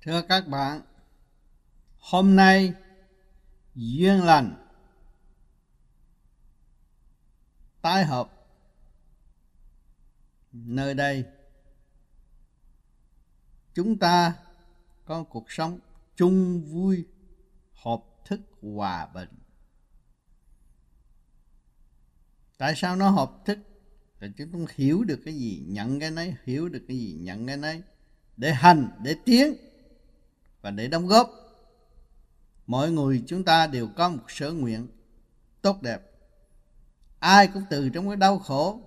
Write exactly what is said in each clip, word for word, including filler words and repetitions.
Thưa các bạn, hôm nay duyên lành tái hợp nơi đây, chúng ta có cuộc sống chung vui, hợp thức, hòa bình. Tại sao nó hợp thức? Thì chúng ta hiểu được cái gì nhận cái nấy, hiểu được cái gì nhận cái nấy, để hành, để tiến và để đóng góp. Mọi người chúng ta đều có một sở nguyện tốt đẹp. Ai cũng từ trong cái đau khổ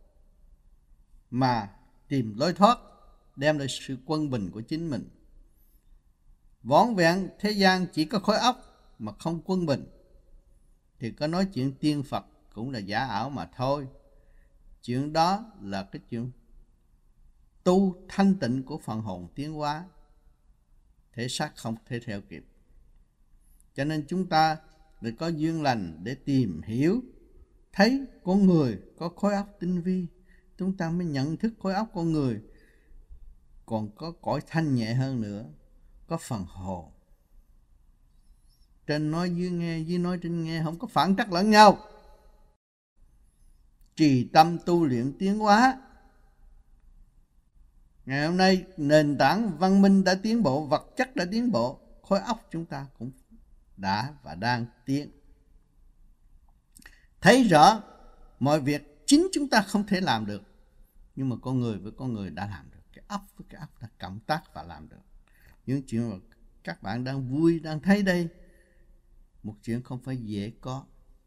mà tìm lối thoát, đem lại sự quân bình của chính mình. Vỏn vẹn thế gian chỉ có khối óc mà không quân bình, thì có nói chuyện tiên Phật cũng là giả ảo mà thôi. Chuyện đó là cái chuyện tu thanh tịnh của phần hồn tiến hóa, thể xác không thể theo kịp. Cho nên chúng ta được có duyên lành để tìm hiểu, thấy con người có khối óc tinh vi, chúng ta mới nhận thức khối óc con người còn có cõi thanh nhẹ hơn nữa, có phần hồn. Trên nói dưới nghe, dưới nói trên nghe, không có phản trắc lẫn nhau. Trì tâm tu luyện tiến hóa. Ngày hôm nay nền tảng văn minh đã tiến bộ, vật chất đã tiến bộ, khối óc chúng ta cũng đã và đang tiến. Thấy rõ mọi việc chính chúng ta không thể làm được, nhưng mà con người với con người đã làm được. Cái óc với cái óc đã cộng tác và làm được. Những chuyện mà các bạn đang vui, đang thấy đây, một chuyện không phải dễ có.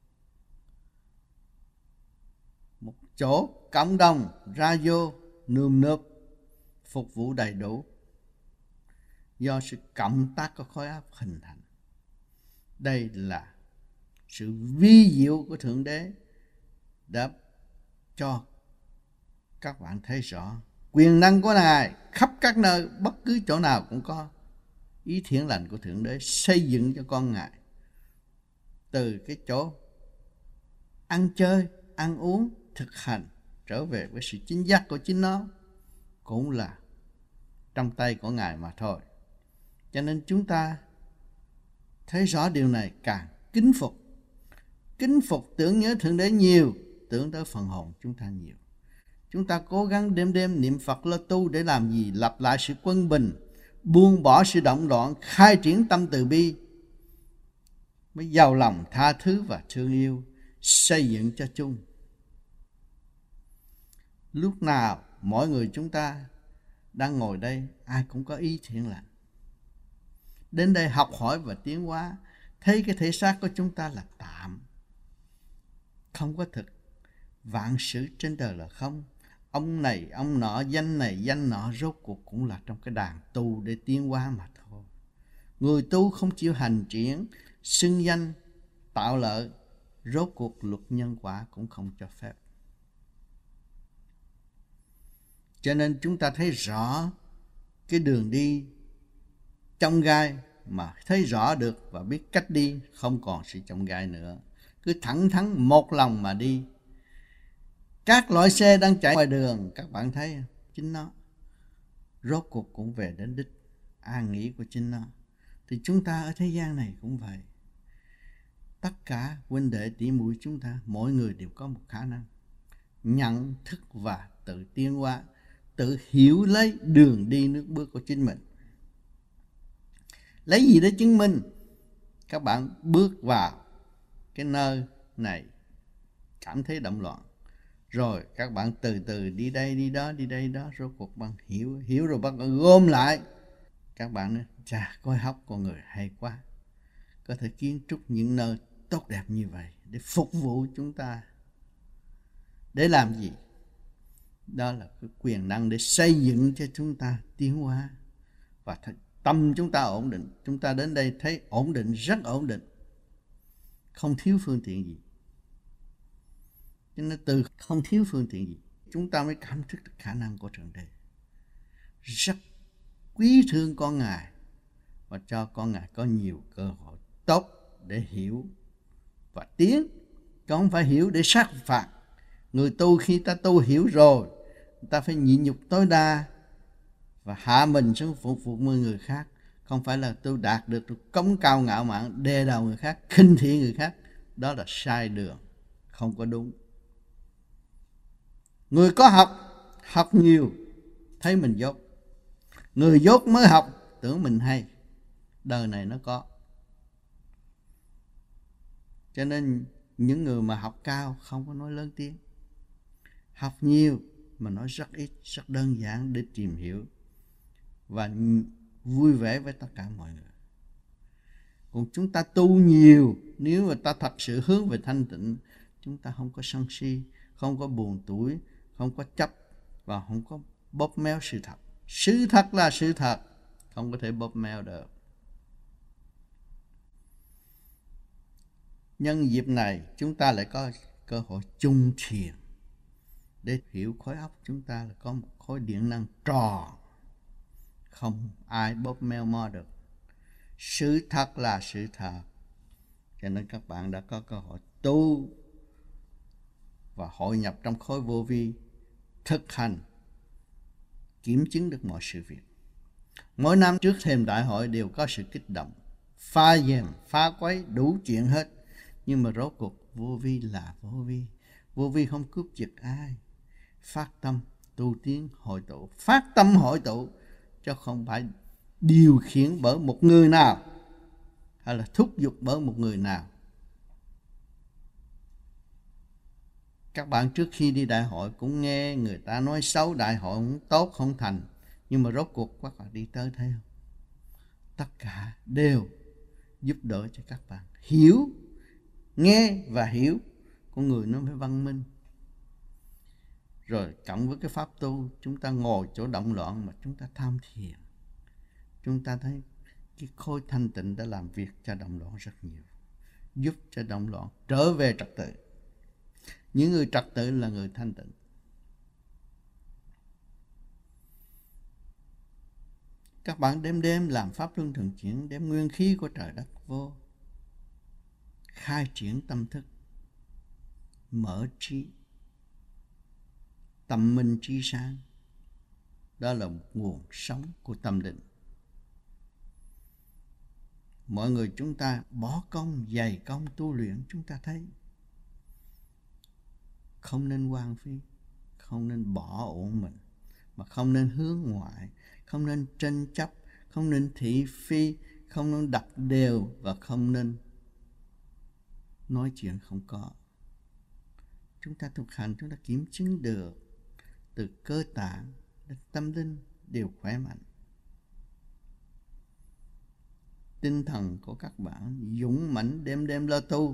Một chỗ cộng đồng ra vô nườm nượp phục vụ đầy đủ, do sự cộng tác của khối óc hình thành. Đây là sự vi diệu của Thượng Đế đã cho các bạn thấy rõ quyền năng của Ngài khắp các nơi, bất cứ chỗ nào cũng có. Ý thiện lành của Thượng Đế xây dựng cho con Ngài, từ cái chỗ ăn chơi, ăn uống, thực hành, trở về với sự chính giác của chính nó, cũng là trong tay của Ngài mà thôi. Cho nên chúng ta thấy rõ điều này càng kính phục. Kính phục tưởng nhớ Thượng Đế nhiều, tưởng tới phần hồn chúng ta nhiều. Chúng ta cố gắng đêm đêm niệm Phật lo tu để làm gì? Lặp lại sự quân bình, buông bỏ sự động loạn, khai triển tâm từ bi, mới giàu lòng tha thứ và thương yêu, xây dựng cho chung. Lúc nào mỗi người chúng ta đang ngồi đây, ai cũng có ý thiện lành. Đến đây học hỏi và tiến hóa, thấy cái thể xác của chúng ta là tạm, không có thực. Vạn sự trên đời là không. Ông này, ông nọ, danh này, danh nọ, rốt cuộc cũng là trong cái đàn tu để tiến hóa mà thôi. Người tu không chịu hành triển, xưng danh, tạo lợi, rốt cuộc luật nhân quả cũng không cho phép. Cho nên chúng ta thấy rõ cái đường đi trong gai, mà thấy rõ được và biết cách đi, không còn sự trong gai nữa. Cứ thẳng thắn một lòng mà đi. Các loại xe đang chạy ngoài đường, các bạn thấy chính nó rốt cuộc cũng về đến đích an nghỉ của chính nó. Thì chúng ta ở thế gian này cũng vậy. Tất cả huynh đệ tỷ muội chúng ta, mỗi người đều có một khả năng nhận thức và tự tiến hóa, tự hiểu lấy đường đi nước bước của chính mình. Lấy gì để chứng minh? Các bạn bước vào cái nơi này cảm thấy động loạn, rồi các bạn từ từ đi đây đi đó, đi đây đó, rốt cuộc bạn hiểu, hiểu rồi bạn gom lại. Các bạn nói, chà, khối óc con người hay quá, có thể kiến trúc những nơi tốt đẹp như vậy để phục vụ chúng ta. Để làm gì? Đó là cái quyền năng để xây dựng cho chúng ta tiến hóa. Và tâm chúng ta ổn định. Chúng ta đến đây thấy ổn định, rất ổn định, không thiếu phương tiện gì. Cho nên từ không thiếu phương tiện gì, chúng ta mới cảm thức được khả năng của Thượng Đế. Rất quý thương con Ngài và cho con Ngài có nhiều cơ hội tốt để hiểu và tiến. Không phải hiểu để sát phạt. Người tu khi ta tu hiểu rồi, ta phải nhịn nhục tối đa và hạ mình xuống phục vụ người khác, Không phải là tôi đạt được tôi cống cao ngạo mạn, đè đầu người khác, khinh thị người khác. Đó là sai đường, không có đúng. Người có học, học nhiều, thấy mình dốt. Người dốt mới học, tưởng mình hay. Đời này nó có. Cho nên những người mà học cao không có nói lớn tiếng. Học nhiều mà nói rất ít, rất đơn giản để tìm hiểu và vui vẻ với tất cả mọi người. Còn chúng ta tu nhiều, nếu mà ta thật sự hướng về thanh tịnh, chúng ta không có sân si, không có buồn tủi, không có chấp và không có bóp méo sự thật. Sự thật là sự thật, không có thể bóp méo được. Nhân dịp này chúng ta lại có cơ hội chung thiền để hiểu khối óc chúng ta là có một khối điện năng tròn, không ai bóp méo mó được. Sự thật là sự thật. Cho nên các bạn đã có cơ hội tu và hội nhập trong khối vô vi, thực hành, kiểm chứng được mọi sự việc. Mỗi năm trước thềm đại hội đều có sự kích động, phá dèm, phá quấy, đủ chuyện hết. Nhưng mà rốt cuộc vô vi là vô vi. Vô vi không cướp giật ai. Phát tâm, tu tiến, hội tụ. Phát tâm hội tụ, chứ không phải điều khiển bởi một người nào hay là thúc giục bởi một người nào. Các bạn trước khi đi đại hội cũng nghe người ta nói xấu đại hội không tốt, không thành. Nhưng mà rốt cuộc các bạn đi tới thấy không? Tất cả đều giúp đỡ cho các bạn hiểu, nghe và hiểu. Con người nó phải văn minh. Rồi cộng với cái pháp tu, chúng ta ngồi chỗ động loạn mà chúng ta tham thiền. Chúng ta thấy cái khối thanh tịnh đã làm việc cho động loạn rất nhiều, giúp cho động loạn trở về trật tự. Những người trật tự là người thanh tịnh. Các bạn đêm đêm làm pháp luân thường chuyển, đem nguyên khí của trời đất vô, khai triển tâm thức, mở trí, tâm minh trí sáng. Đó là một nguồn sống của tâm định. Mọi người chúng ta bỏ công, dày công tu luyện, chúng ta thấy không nên hoang phí, không nên bỏ ổn mình, mà không nên hướng ngoại, không nên tranh chấp, không nên thị phi, không nên đặt đều và không nên nói chuyện không có. Chúng ta thực hành, chúng ta kiểm chứng được từ cơ tạng đến tâm linh đều khỏe mạnh. Tinh thần của các bạn dũng mãnh đêm đêm lo tu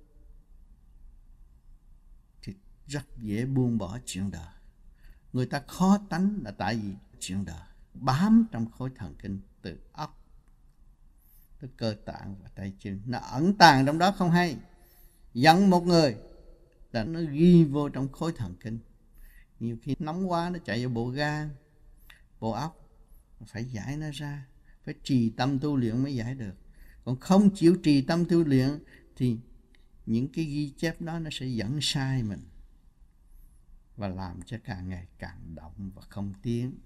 thì rất dễ buông bỏ chuyện đời. Người ta khó tánh là tại vì chuyện đời bám trong khối thần kinh từ óc tới cơ tạng và tay chân, nó ẩn tàng trong đó không hay. Giận một người là nó ghi vô trong khối thần kinh. Nhiều khi nóng quá nó chạy vào bộ gan, bộ óc, phải giải nó ra, phải trì tâm tu luyện mới giải được. Còn không chịu trì tâm tu luyện thì những cái ghi chép đó nó sẽ dẫn sai mình và làm cho càng ngày càng động và không tiến.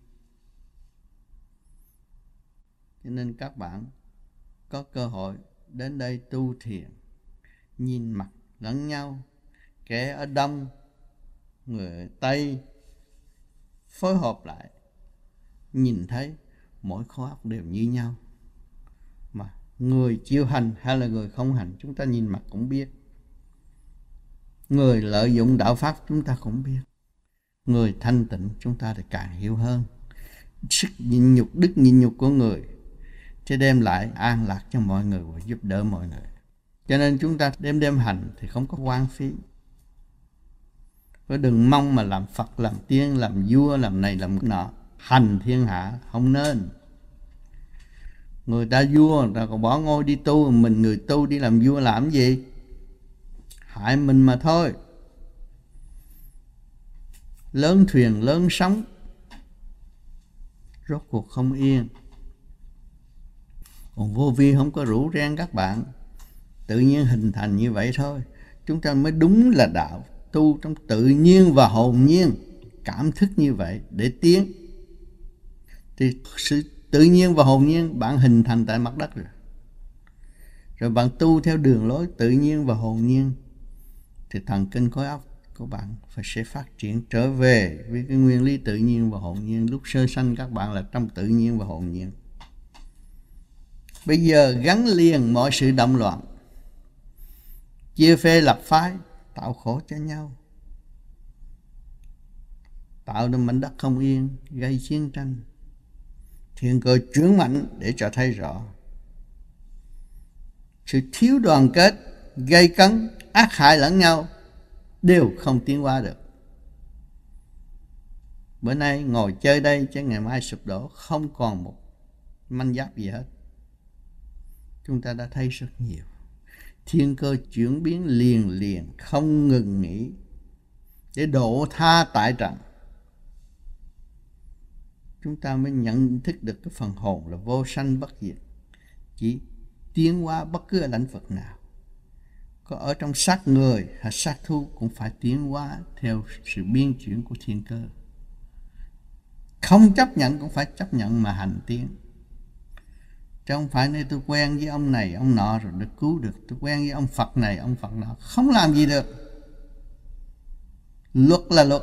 Cho nên các bạn có cơ hội đến đây tu thiền, nhìn mặt lẫn nhau, kẻ ở Đông, người ở Tây, phối hợp lại, nhìn thấy mỗi khối óc đều như nhau. Mà người chịu hành hay là người không hành, chúng ta nhìn mặt cũng biết. Người lợi dụng đạo pháp chúng ta cũng biết. Người thanh tịnh chúng ta thì càng hiểu hơn. Sức nhịn nhục, đức nhịn nhục của người sẽ đem lại an lạc cho mọi người và giúp đỡ mọi người. Cho nên chúng ta đêm đêm hành thì không có hoang phí. Và đừng mong mà làm Phật, làm tiên, làm vua, làm này, làm nọ. Hành thiên hạ không nên. Người ta vua, người ta còn bỏ ngôi đi tu, mình người tu đi làm vua làm gì? Hại mình mà thôi. Lớn thuyền, lớn sóng, rốt cuộc không yên. Còn vô vi không có rủ reng các bạn, tự nhiên hình thành như vậy thôi. Chúng ta mới đúng là đạo, tu trong tự nhiên và hồn nhiên, cảm thức như vậy để tiến. Thì sự tự nhiên và hồn nhiên bạn hình thành tại mặt đất rồi. Rồi bạn tu theo đường lối tự nhiên và hồn nhiên thì thần kinh khối óc của bạn phải sẽ phát triển trở về với cái nguyên lý tự nhiên và hồn nhiên. Lúc sơ sanh các bạn là trong tự nhiên và hồn nhiên. Bây giờ gắn liền mọi sự động loạn, chia phê lập phái, tạo khổ cho nhau, tạo nên mảnh đất không yên, gây chiến tranh. Thiên cơ chuyển mạnh để cho thấy rõ sự thiếu đoàn kết, gây cấn, ác hại lẫn nhau đều không tiến hóa được. Bữa nay ngồi chơi đây chứ ngày mai sụp đổ, không còn một manh giáp gì hết. Chúng ta đã thấy rất nhiều. Thiên cơ chuyển biến liền liền, không ngừng nghỉ để độ tha tại trần. Chúng ta mới nhận thức được cái phần hồn là vô sanh bất diệt, chỉ tiến hóa bất cứ ở lãnh vực nào. Có ở trong xác người hay xác thú cũng phải tiến hóa theo sự biến chuyển của thiên cơ. Không chấp nhận cũng phải chấp nhận mà hành tiến. Chứ không phải nơi tôi quen với ông này, ông nọ rồi được cứu được. Tôi quen với ông Phật này, ông Phật nọ. Không làm gì được. Luật là luật.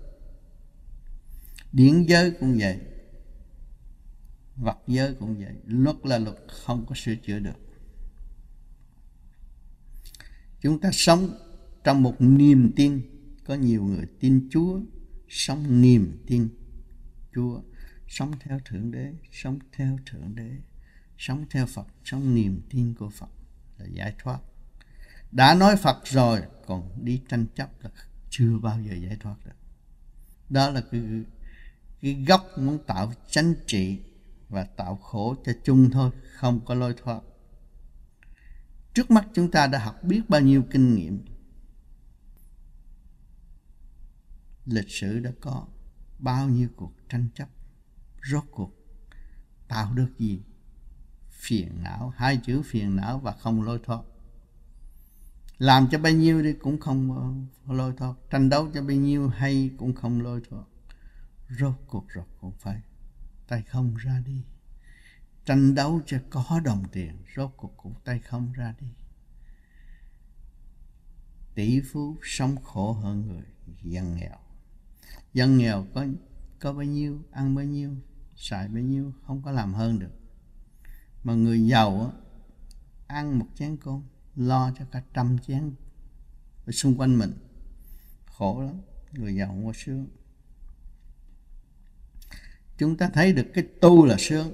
Điển giới cũng vậy. Vật giới cũng vậy. Luật là luật, không có sửa chữa được. Chúng ta sống trong một niềm tin. Có nhiều người tin Chúa, sống niềm tin Chúa, sống theo Thượng Đế, sống theo Thượng Đế, sống theo Phật, sống niềm tin của Phật là giải thoát. Đã nói Phật rồi, còn đi tranh chấp là chưa bao giờ giải thoát được. Đó là cái, cái gốc muốn tạo chánh trị và tạo khổ cho chung thôi, không có lối thoát. Trước mắt chúng ta đã học biết bao nhiêu kinh nghiệm. Lịch sử đã có bao nhiêu cuộc tranh chấp, rốt cuộc tạo được gì? Phiền não, hai chữ phiền não và không lối thoát. Làm cho bao nhiêu đi cũng không lối thoát. Tranh đấu cho bao nhiêu hay cũng không lối thoát. Rốt cuộc rồi cũng phải tay không ra đi. Tranh đấu cho có đồng tiền, rốt cuộc cũng tay không ra đi. Tỷ phú sống khổ hơn người dân nghèo. Dân nghèo có, có bao nhiêu, ăn bao nhiêu, xài bao nhiêu, không có làm hơn được. Mà người giàu á, ăn một chén cơm, lo cho cả trăm chén ở xung quanh mình. Khổ lắm, người giàu không có sướng. Chúng ta thấy được cái tu là sướng.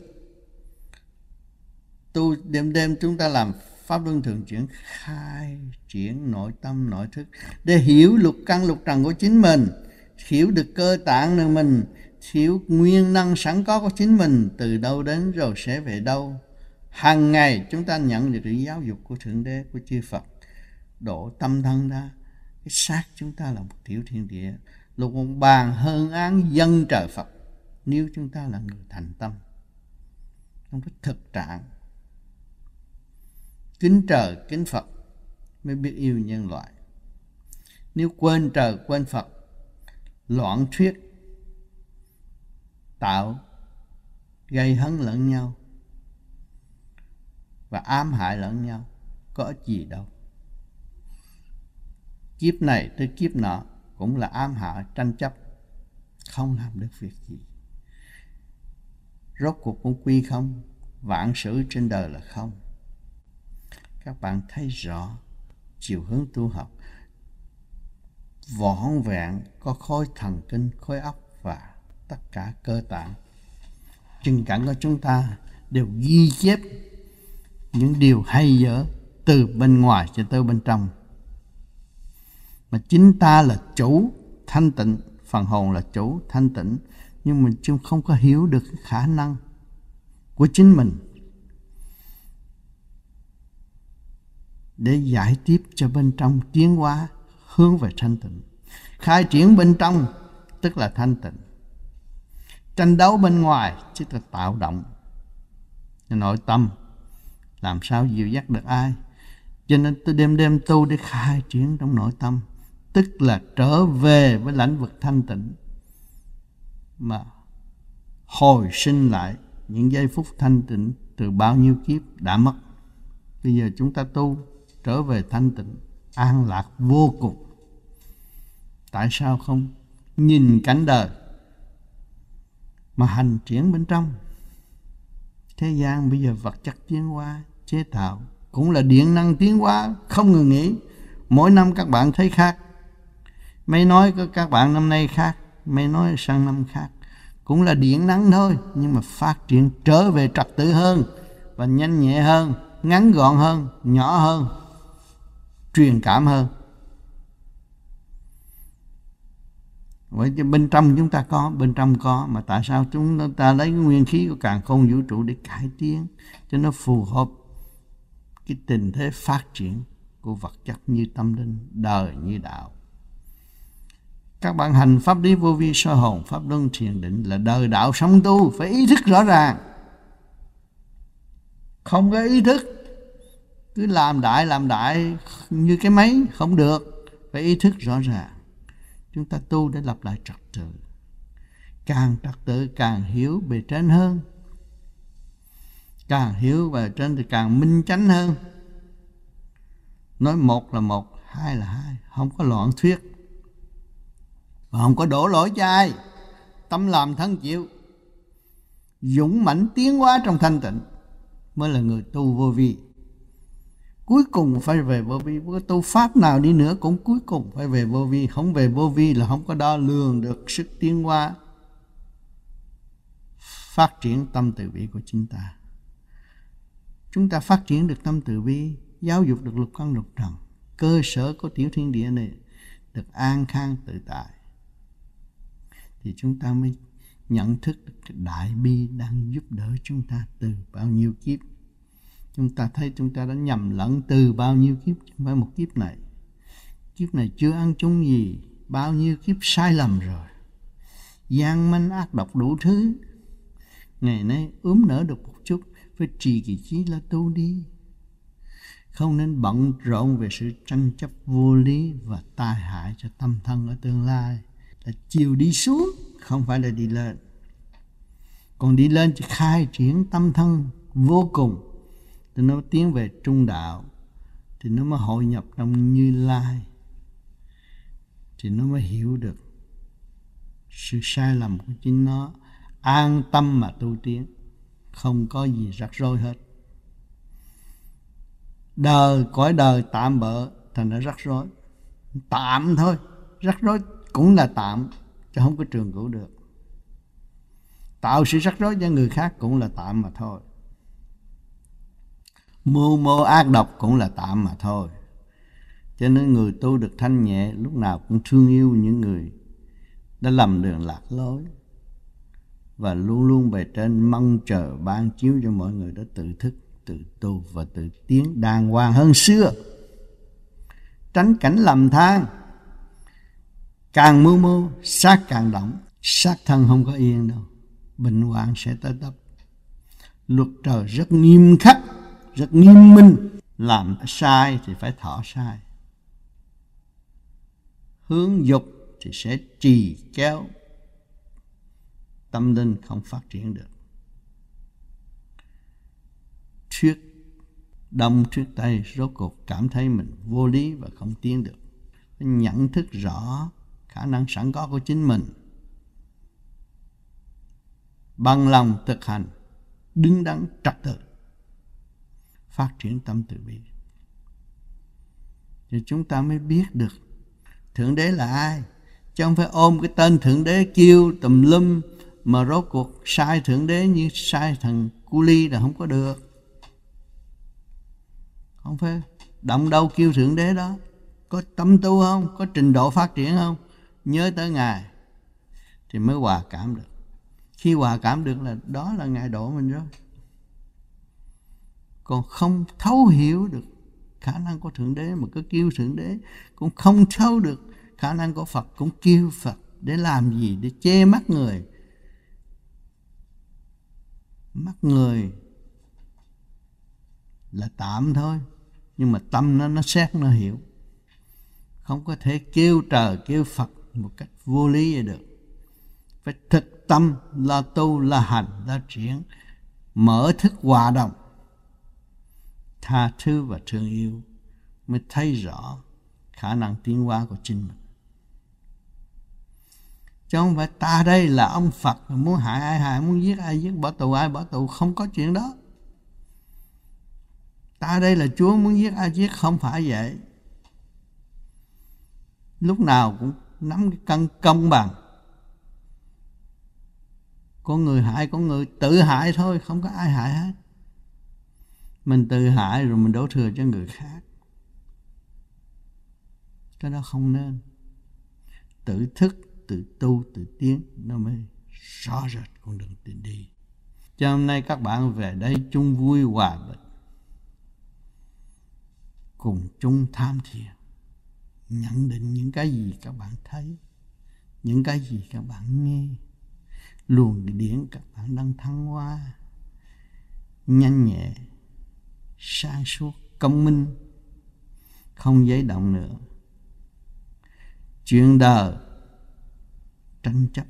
Tu đêm đêm chúng ta làm Pháp Luân Thường Chuyển, khai triển nội tâm nội thức để hiểu lục căn lục trần của chính mình, hiểu được cơ tạng của mình, hiểu nguyên năng sẵn có của chính mình, từ đâu đến rồi sẽ về đâu. Hàng ngày chúng ta nhận được sự giáo dục của Thượng Đế, của chư Phật, độ tâm thân ra. Cái xác chúng ta là một tiểu thiên địa, lục một bàn hơn án dân trời Phật. Nếu chúng ta là người thành tâm, không có thực trạng kính trời kính Phật mới biết yêu nhân loại. Nếu quên trời quên Phật, loạn thuyết, tạo gây hấn lẫn nhau và ám hại lẫn nhau, có ích gì đâu. Kiếp này tới kiếp nọ cũng là ám hại tranh chấp, không làm được việc gì. Rốt cuộc cũng quy không, vạn sự trên đời là không. Các bạn thấy rõ chiều hướng tu học vỏn vẹn có khối thần kinh, khối óc và tất cả cơ tạng. Chân cảnh của chúng ta đều ghi chép những điều hay dở từ bên ngoài cho tới bên trong. Mà chính ta là chủ thanh tịnh, phần hồn là chủ thanh tịnh, nhưng mình chưa không có hiểu được cái khả năng của chính mình để giải tiếp cho bên trong tiến hóa hướng về thanh tịnh. Khai triển bên trong tức là thanh tịnh. Tranh đấu bên ngoài tức là tạo động nội tâm, làm sao dìu dắt được ai. Cho nên tôi đêm đêm tu để khai triển trong nội tâm, tức là trở về với lãnh vực thanh tịnh, mà hồi sinh lại những giây phút thanh tịnh từ bao nhiêu kiếp đã mất. Bây giờ chúng ta tu trở về thanh tịnh, an lạc vô cùng. Tại sao không nhìn cảnh đời mà hành triển bên trong? Thế gian bây giờ vật chất tiến hóa, chế tạo cũng là điện năng tiến hóa không ngừng nghỉ. Mỗi năm các bạn thấy khác. Mấy nói các bạn năm nay khác, mấy nói sang năm khác. Cũng là điện năng thôi, nhưng mà phát triển trở về trật tự hơn, và nhanh nhẹ hơn, ngắn gọn hơn, nhỏ hơn, truyền cảm hơn. Vậy chứ bên trong chúng ta có, bên trong có, mà tại sao chúng ta lấy cái nguyên khí của càn khôn vũ trụ để cải tiến cho nó phù hợp cái tình thế phát triển của vật chất như tâm linh, đời như đạo. Các bạn hành pháp lý vô vi soi hồn, pháp luân thiền định là đời đạo sống tu, phải ý thức rõ ràng. Không có ý thức, cứ làm đại làm đại như cái máy không được, phải ý thức rõ ràng. Chúng ta tu để lập lại trật tự. Càng trật tự càng hiểu bề trên hơn. Càng hiểu bề trên thì càng minh chánh hơn. Nói một là một, hai là hai, không có loạn thuyết. Và không có đổ lỗi cho ai. Tâm làm thân chịu, dũng mãnh tiến hóa trong thanh tịnh mới là người tu vô vi. Cuối cùng phải về vô vi. Có tu pháp nào đi nữa cũng cuối cùng phải về vô vi. Không về vô vi là không có đo lường được sức tiến hóa phát triển tâm từ bi của chúng ta. Chúng ta phát triển được tâm từ bi, giáo dục được lục căn lục trần, cơ sở của tiểu thiên địa này được an khang tự tại, thì chúng ta mới nhận thức được cái đại bi đang giúp đỡ chúng ta từ bao nhiêu kiếp. Chúng ta thấy chúng ta đã nhầm lẫn từ bao nhiêu kiếp, không phải một kiếp này. Kiếp này chưa ăn chung gì, bao nhiêu kiếp sai lầm rồi. Gian manh ác độc đủ thứ. Ngày nay ướm nở được một chút, phải trì kỳ chí là tu đi. Không nên bận rộn về sự tranh chấp vô lý và tai hại cho tâm thân ở tương lai. Là chiều đi xuống, không phải là đi lên. Còn đi lên chỉ khai triển tâm thân vô cùng, thì nó tiến về trung đạo, thì nó mới hội nhập trong Như Lai, thì nó mới hiểu được sự sai lầm của chính nó, an tâm mà tu tiến, không có gì rắc rối hết. Đời, cõi đời tạm bợ thành ra rắc rối. Tạm thôi, rắc rối cũng là tạm, chứ không có trường cửu được. Tạo sự rắc rối cho người khác cũng là tạm mà thôi. Mưu mô ác độc cũng là tạm mà thôi. Cho nên người tu được thanh nhẹ lúc nào cũng thương yêu những người đã lầm đường lạc lối, và luôn luôn bề trên mong chờ ban chiếu cho mọi người đã tự thức, tự tu và tự tiến đàng hoàng hơn xưa. Tránh cảnh lầm than. Càng mưu mô, xác càng động. Xác thân không có yên đâu, bệnh hoạn sẽ tới tấp. Luật trời rất nghiêm khắc, rất nghiêm minh. Làm sai thì phải thọ sai. Hướng dục thì sẽ trì kéo, tâm linh không phát triển được. Thuyết đông thuyết tây, rốt cuộc cảm thấy mình vô lý và không tiến được. Nhận thức rõ khả năng sẵn có của chính mình, bằng lòng thực hành, đứng đắn trật tự, phát triển tâm từ bi, thì chúng ta mới biết được Thượng Đế là ai. Chứ không phải ôm cái tên Thượng Đế kêu tùm lum mà rốt cuộc sai Thượng Đế như sai thằng Cu Ly là không có được. Không phải động đâu kêu Thượng Đế đó. Có tâm tu không? Có trình độ phát triển không? Nhớ tới Ngài thì mới hòa cảm được. Khi hòa cảm được là đó là Ngài độ mình rồi. Còn không thấu hiểu được khả năng của Thượng Đế mà cứ kêu Thượng Đế, cũng không thấu được khả năng của Phật cũng kêu Phật. Để làm gì? Để che mắt người. Mắt người là tạm thôi, nhưng mà tâm nó nó xét, nó hiểu. Không có thể kêu trời kêu Phật một cách vô lý vậy được. Phải thực tâm là tu, là hành, là triển, mở thức hòa đồng, tha thứ và thương yêu, mới thấy rõ khả năng tiến hóa của chính mình. Chứ không phải ta đây là ông Phật, muốn hại ai hại, muốn giết ai giết, bỏ tù ai bỏ tù, không có chuyện đó. Ta đây là Chúa, muốn giết ai giết, không phải vậy. Lúc nào cũng nắm cái cân công bằng. Có người hại, có người tự hại thôi, không có ai hại hết. Mình tự hại rồi mình đổ thừa cho người khác. Cái đó không nên. Tự thức, tự tu, tự tiến, nó mới rõ rệt con đường tiến đi. Cho hôm nay các bạn về đây chung vui hòa bình, cùng chung tham thiền, nhận định những cái gì các bạn thấy, những cái gì các bạn nghe, luồng điển các bạn đang thăng hoa, nhanh nhẹ, sáng suốt, công minh, không giấy động nữa. Chuyện đời tranh chấp.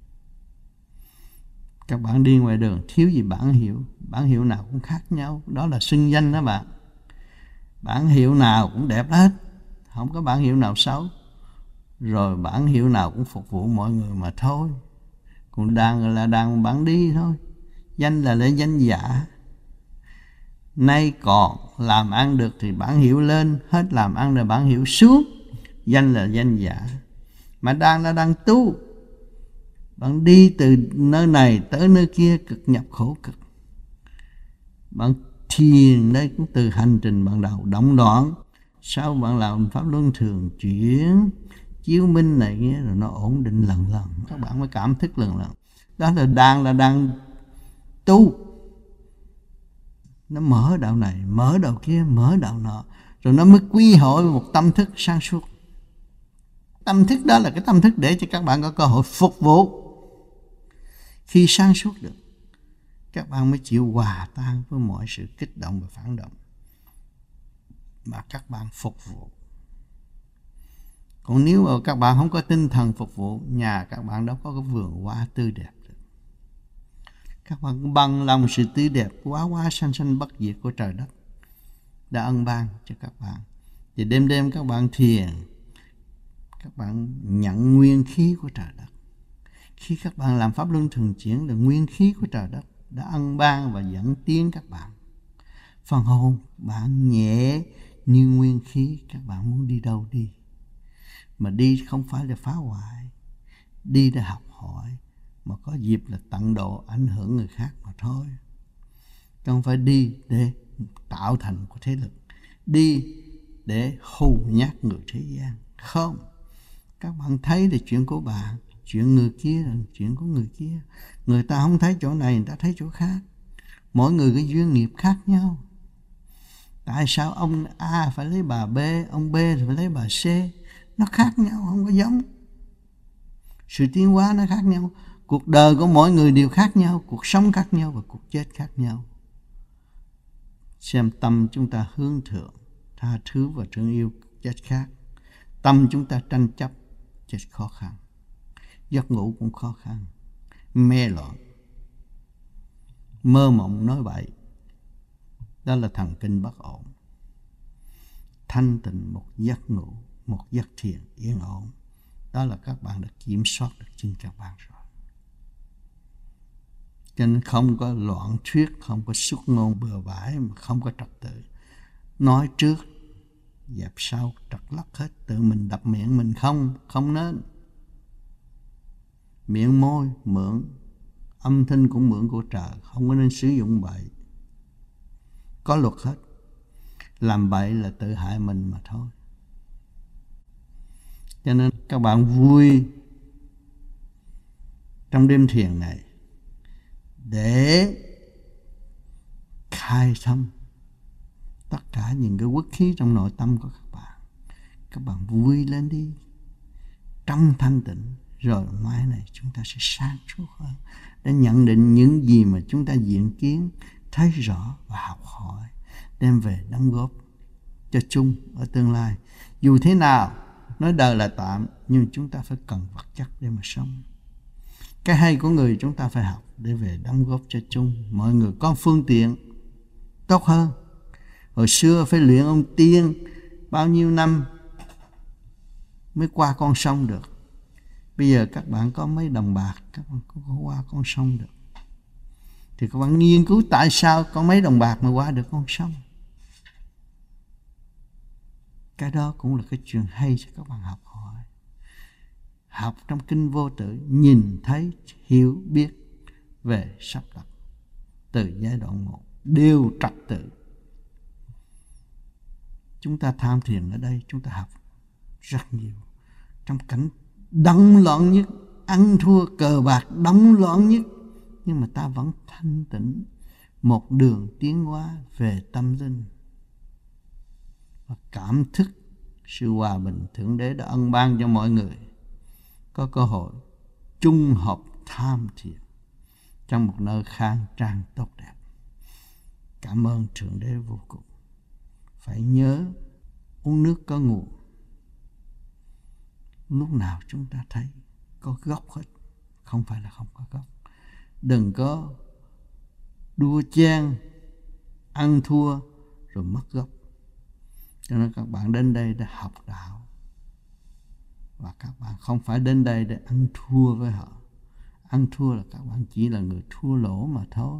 Các bạn đi ngoài đường thiếu gì bản hiệu, bản hiệu nào cũng khác nhau, đó là xưng danh đó bạn. Bản hiệu nào cũng đẹp hết, không có bản hiệu nào xấu. Rồi bản hiệu nào cũng phục vụ mọi người mà thôi. Còn đàn là đàn bản đi thôi. Danh là lễ danh giả. Nay còn làm ăn được thì bản hiệu lên, hết làm ăn là bản hiệu xuống. Danh là danh giả. Mà đang là đang tu. Bạn đi từ nơi này tới nơi kia cực nhập khổ cực. Bạn thiền đây cũng từ hành trình ban đầu động loạn. Sau bạn làm pháp luân thường chuyển, chiếu minh này kia rồi nó ổn định lần lần. Các bạn mới cảm thức lần lần. Đó là đang là đang tu. Nó mở đạo này, mở đạo kia, mở đạo nọ. Rồi nó mới quy hội một tâm thức sáng suốt. Tâm thức đó là cái tâm thức để cho các bạn có cơ hội phục vụ. Khi sáng suốt được, các bạn mới chịu hòa tan với mọi sự kích động và phản động mà các bạn phục vụ. Còn nếu mà các bạn không có tinh thần phục vụ, nhà các bạn đâu có cái vườn hoa tươi đẹp được. Các bạn bằng lòng sự tươi đẹp quá quá sanh sanh bất diệt của trời đất đã ân ban cho các bạn. Thì đêm đêm các bạn thiền, các bạn nhận nguyên khí của trời đất. Khi các bạn làm pháp luân thường chuyển là nguyên khí của trời đất đã ân ban và dẫn tiến các bạn. Phần hồn bạn nhẹ như nguyên khí, các bạn muốn đi đâu đi. Mà đi không phải là phá hoại, đi để học hỏi, mà có dịp là tận độ ảnh hưởng người khác mà thôi. Không phải đi để tạo thành một thế lực, đi để hù nhát người thế gian. Không, các bạn thấy là chuyện của bạn, chuyện người kia là chuyện của người kia. Người ta không thấy chỗ này, người ta thấy chỗ khác. Mỗi người cái duyên nghiệp khác nhau. Tại sao ông A phải lấy bà B, ông B thì phải lấy bà C? Nó khác nhau, không có giống. Sự tiến hóa nó khác nhau. Cuộc đời của mỗi người đều khác nhau, cuộc sống khác nhau và cuộc chết khác nhau. Xem tâm chúng ta hướng thượng, tha thứ và thương yêu chết khác. Tâm chúng ta tranh chấp, chết khó khăn. Giấc ngủ cũng khó khăn, mê loạn, mơ mộng nói bậy. Đó là thần kinh bất ổn. Thanh tịnh một giấc ngủ, một giấc thiền yên ổn. Đó là các bạn đã kiểm soát được chính các bạn rồi. Cho nên không có loạn thuyết, không có xuất ngôn bừa bãi, mà không có trật tự. Nói trước, dẹp sau, trật lắc hết, tự mình đập miệng mình không, không nên. Miệng môi mượn, âm thanh cũng mượn của trời, không có nên sử dụng bậy. Có luật hết. Làm bậy là tự hại mình mà thôi. Cho nên các bạn vui trong đêm thiền này để khai thông tất cả những cái uất khí trong nội tâm của các bạn. Các bạn vui lên đi, trong thanh tịnh. Rồi mai này chúng ta sẽ sáng suốt hơn để nhận định những gì mà chúng ta diện kiến, thấy rõ và học hỏi, đem về đóng góp cho chung ở tương lai. Dù thế nào, nói đời là tạm, nhưng chúng ta phải cần vật chất để mà sống. Cái hay của người chúng ta phải học để về đóng góp cho chung. Mọi người có phương tiện tốt hơn. Hồi xưa phải luyện ông tiên bao nhiêu năm mới qua con sông được. Bây giờ các bạn có mấy đồng bạc, các bạn có qua con sông được. Thì các bạn nghiên cứu tại sao có mấy đồng bạc mà qua được con sông. Cái đó cũng là cái chuyện hay cho các bạn học hỏi. Học trong kinh Vô Tự, nhìn thấy, hiểu, biết về sắp đặt từ giai đoạn một, đều trật tự. Chúng ta tham thiền ở đây, chúng ta học rất nhiều. Trong cảnh đóng loạn nhất, ăn thua cờ bạc đóng loạn nhất, nhưng mà ta vẫn thanh tịnh, một đường tiến hóa về tâm linh và cảm thức sự hòa bình Thượng Đế đã ân ban cho mọi người có cơ hội chung hợp tham thiền trong một nơi khang trang tốt đẹp. Cảm ơn Thượng Đế vô cùng. Phải nhớ uống nước có nguồn. Lúc nào chúng ta thấy có gốc hết, không phải là không có gốc. Đừng có đua chen, ăn thua rồi mất gốc. Cho nên các bạn đến đây để học đạo. Và các bạn không phải đến đây để ăn thua với họ. Ăn thua là các bạn chỉ là người thua lỗ mà thôi.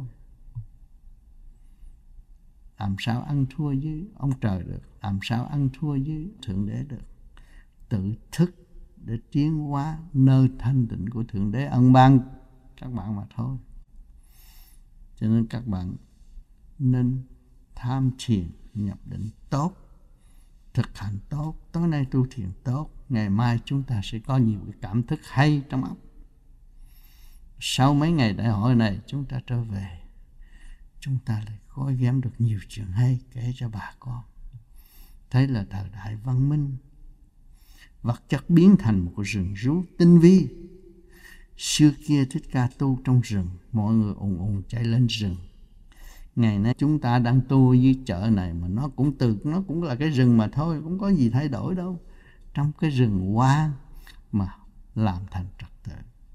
Làm sao ăn thua với ông trời được? Làm sao ăn thua với Thượng Đế được? Tự thức để tiến hóa nơi thanh tịnh của Thượng Đế ân ban các bạn mà thôi. Cho nên các bạn nên tham thiền, nhập định tốt, thực hành tốt. Tối nay tu thiền tốt, ngày mai chúng ta sẽ có nhiều cái cảm thức hay trong óc. Sau mấy ngày đại hội này chúng ta trở về, chúng ta lại gói ghém được nhiều chuyện hay kể cho bà con. Thấy là thời đại văn minh, vật chất biến thành một rừng rú tinh vi. Xưa kia Thích Ca tu trong rừng, mọi người ùn ùn chạy lên rừng. Ngày nay chúng ta đang tu dưới chợ này mà nó cũng từ nó cũng là cái rừng mà thôi, cũng có gì thay đổi đâu. Trong cái rừng hoang mà làm thành trật tự,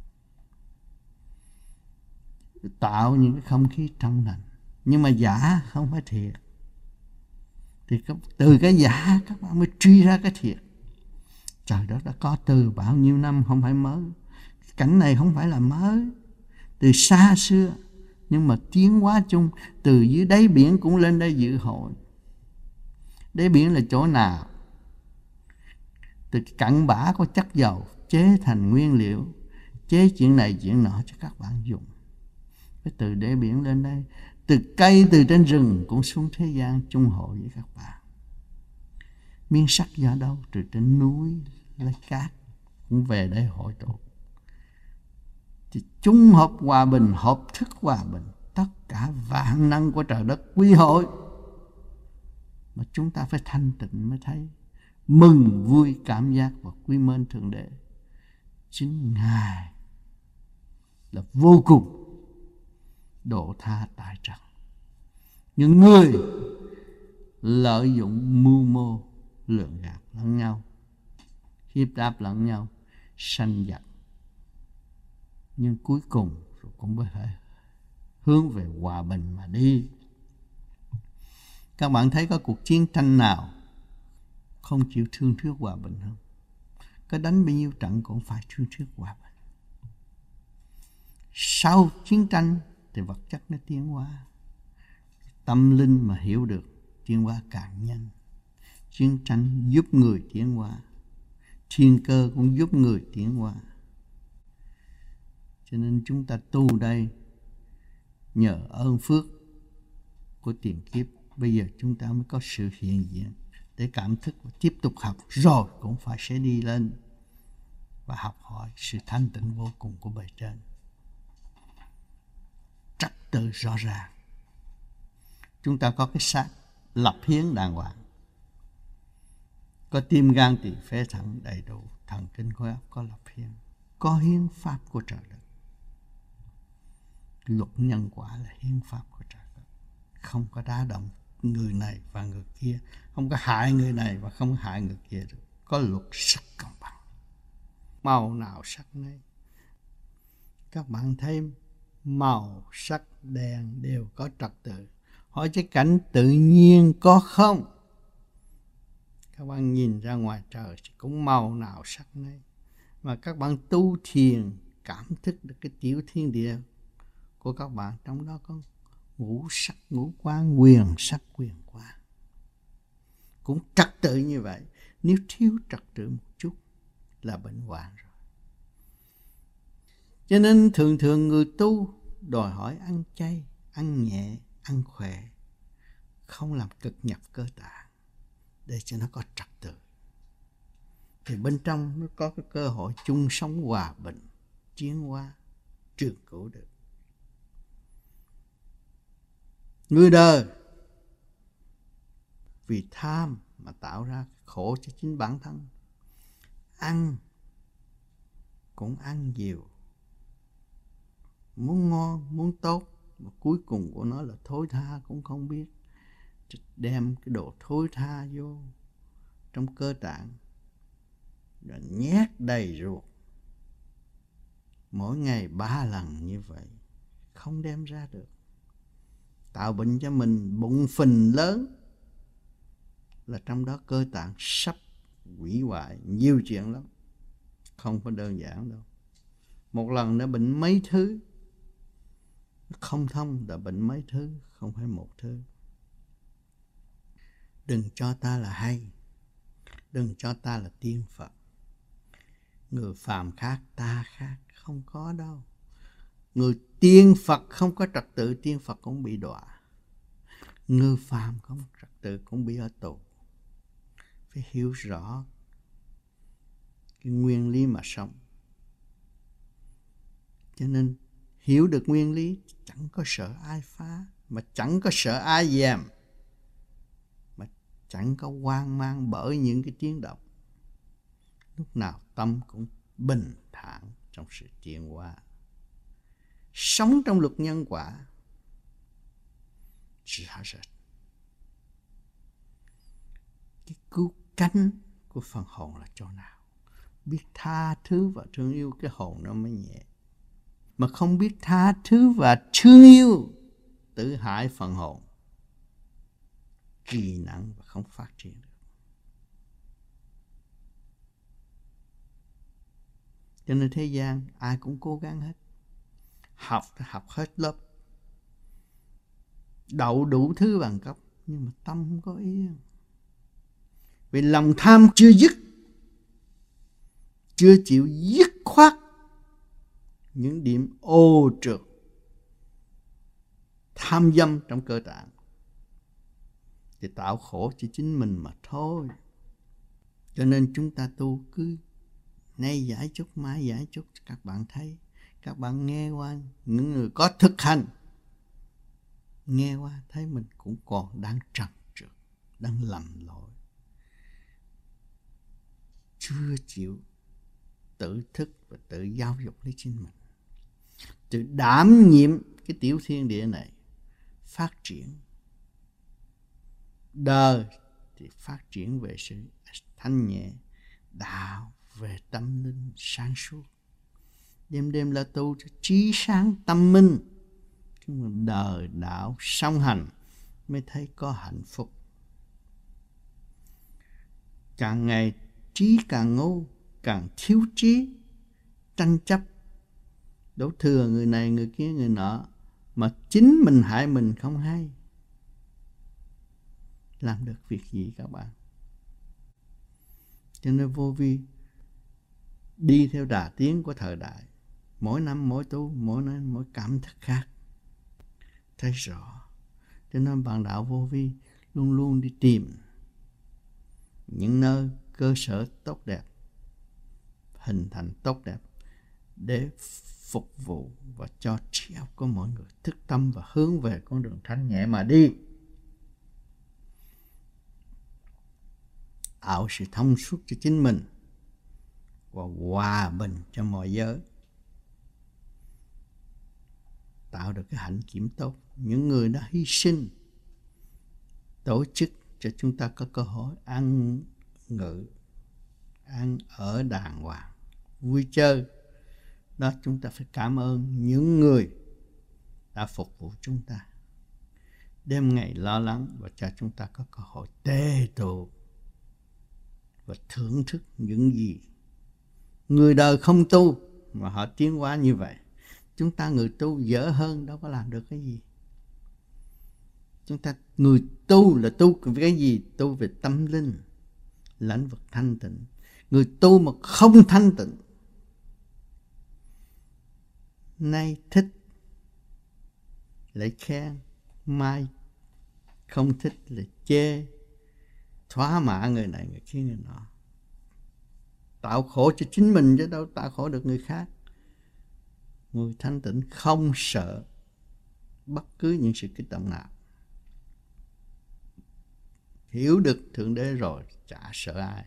tạo những cái không khí trong lành. Nhưng mà giả không phải thiệt. Thì từ cái giả các bạn mới truy ra cái thiệt. Trời đất đã có từ bao nhiêu năm, không phải mới. Cảnh này không phải là mới, từ xa xưa. Nhưng mà tiến hóa chung, từ dưới đáy biển cũng lên đây dự hội. Đáy biển là chỗ nào? Từ cặn bã có chất dầu chế thành nguyên liệu, chế chuyện này chuyện nọ cho các bạn dùng. Cái từ đáy biển lên đây, từ cây từ trên rừng cũng xuống thế gian chung hội với các bạn. Miếng sắt do đâu? Từ trên núi lấy cát cũng về đây hội tụ. Thì chung hợp hòa bình, hợp thức hòa bình, tất cả vạn năng của trời đất quy hội. Mà chúng ta phải thanh tịnh mới thấy mừng vui cảm giác và quy mến Thượng Đế. Chính Ngài là vô cùng độ tha tại trần. Những người lợi dụng mưu mô lường gạt lẫn nhau, hiếp đáp lẫn nhau, sanh giặc, nhưng cuối cùng rồi cũng có thể hướng về hòa bình mà đi. Các bạn thấy có cuộc chiến tranh nào không chịu thương thuyết hòa bình không? Có đánh bao nhiêu trận cũng phải thương thuyết hòa bình. Sau chiến tranh thì vật chất nó tiến hóa, tâm linh mà hiểu được tiến hóa càng nhanh. Chiến tranh giúp người tiến hóa, thiên cơ cũng giúp người tiến hóa. Cho nên chúng ta tu đây nhờ ơn phước của tiền kiếp, bây giờ chúng ta mới có sự hiện diện để cảm thức và tiếp tục học, rồi cũng phải sẽ đi lên và học hỏi sự thanh tịnh vô cùng của bề trên. Trật tự rõ ràng. Chúng ta có cái xác lập hiến đàng hoàng, có tim gan tỳ phế thận đầy đủ, thần kinh khối óc có lập hiến, có hiến pháp của trời đất. Luật nhân quả là hiến pháp của trời đất, không có đá động người này và người kia, không có hại người này và không hại người kia được. Có luật rất công bằng, màu nào sắc nấy. Các bạn thấy màu sắc đèn đều có trật tự. Hỏi cái cảnh tự nhiên có không? Các bạn nhìn ra ngoài trời cũng màu nào sắc nấy. Mà các bạn tu thiền cảm thức được cái tiểu thiên địa của các bạn, trong đó có ngũ sắc ngũ quan, quyền sắc quyền quan, cũng trật tự như vậy. Nếu thiếu trật tự một chút là bệnh hoạn rồi. Cho nên thường thường người tu đòi hỏi ăn chay, ăn nhẹ, ăn khỏe, không làm cực nhập cơ tạng để cho nó có trật tự. Thì bên trong nó có cái cơ hội chung sống hòa bình, tiến hóa, trường cửu được. Người đời vì tham mà tạo ra khổ cho chính bản thân. Ăn cũng ăn nhiều, muốn ngon, muốn tốt, mà cuối cùng của nó là thối tha cũng không biết. Đem cái đồ thối tha vô trong cơ tạng rồi nhét đầy ruột. Mỗi ngày ba lần như vậy, không đem ra được. Tạo bệnh cho mình bụng phình lớn, là trong đó cơ tạng sắp hủy hoại, nhiều chuyện lắm. Không có đơn giản đâu. Một lần đã bệnh mấy thứ, không thông đã bệnh mấy thứ, không phải một thứ. Đừng cho ta là hay, đừng cho ta là tiên Phật. Người phàm khác, ta khác, không có đâu. Người tiên Phật không có trật tự, tiên Phật cũng bị đọa. Người phàm không trật tự cũng bị ở tù. Phải hiểu rõ cái nguyên lý mà sống. Cho nên hiểu được nguyên lý, chẳng có sợ ai phá, mà chẳng có sợ ai dèm, mà chẳng có hoang mang bởi những cái tiếng động. Lúc nào tâm cũng bình thản trong sự tiến hóa. Sống trong luật nhân quả rõ rệt. Cái cứu cánh của phần hồn là chỗ nào? Biết tha thứ và thương yêu, cái hồn nó mới nhẹ. Mà không biết tha thứ và thương yêu, tự hại phần hồn, kỳ nặng và không phát triển được. Cho nên thế gian ai cũng cố gắng hết. Học thì học hết lớp, đậu đủ thứ bằng cấp, nhưng mà tâm không có yên. Vì lòng tham chưa dứt, chưa chịu dứt khoát những điểm ô trượt, tham dâm trong cơ tạng, thì tạo khổ cho chính mình mà thôi. Cho nên chúng ta tu cứ nay giải chút, mai giải chút. Các bạn thấy, các bạn nghe qua, những người có thực hành, nghe qua thấy mình cũng còn đang trần trượt, đang lầm lỗi, chưa chịu tự thức và tự giáo dục lấy chính mình, tự đảm nhiệm cái tiểu thiên địa này phát triển. Đời thì phát triển về sự thanh nhẹ, đạo về tâm linh sáng suốt. Đêm đêm là tu cho trí sáng tâm minh. Nhưng mà đời đạo song hành mới thấy có hạnh phúc. Càng ngày trí càng ngu, càng thiếu trí, tranh chấp, đổ thừa người này người kia người nọ, mà chính mình hại mình không hay. Làm được việc gì các bạn? Cho nên vô vi đi theo đà tiến của thời đại. Mỗi năm mỗi tu, mỗi năm mỗi cảm thức khác. Thấy rõ. Cho nên bạn đạo vô vi luôn luôn đi tìm những nơi cơ sở tốt đẹp, hình thành tốt đẹp để phục vụ và cho trí óc của mọi người thức tâm và hướng về con đường thanh nhẹ mà đi. Tạo sự thông suốt cho chính mình và hòa bình cho mọi giới. Tạo được cái hạnh kiểm tốt. Những người đã hy sinh tổ chức cho chúng ta có cơ hội ăn ngự, ăn ở đàng hoàng, vui chơi, Đó, chúng ta phải cảm ơn những người đã phục vụ chúng ta, đêm ngày lo lắng và cho chúng ta có cơ hội tề tụ và thưởng thức những gì người đời không tu mà họ tiến hóa như vậy. Chúng ta người tu dở hơn đâu có làm được cái gì. Chúng ta người tu là tu về cái gì? Tu về tâm linh, lãnh vực thanh tịnh. Người tu mà không thanh tịnh, nay thích lại khen, mai không thích là chê, thỏa mã người này người kia người nọ, tạo khổ cho chính mình chứ đâu tạo khổ được người khác. Người thanh tịnh không sợ bất cứ những sự kích động nào. Hiểu được Thượng Đế rồi chả sợ ai.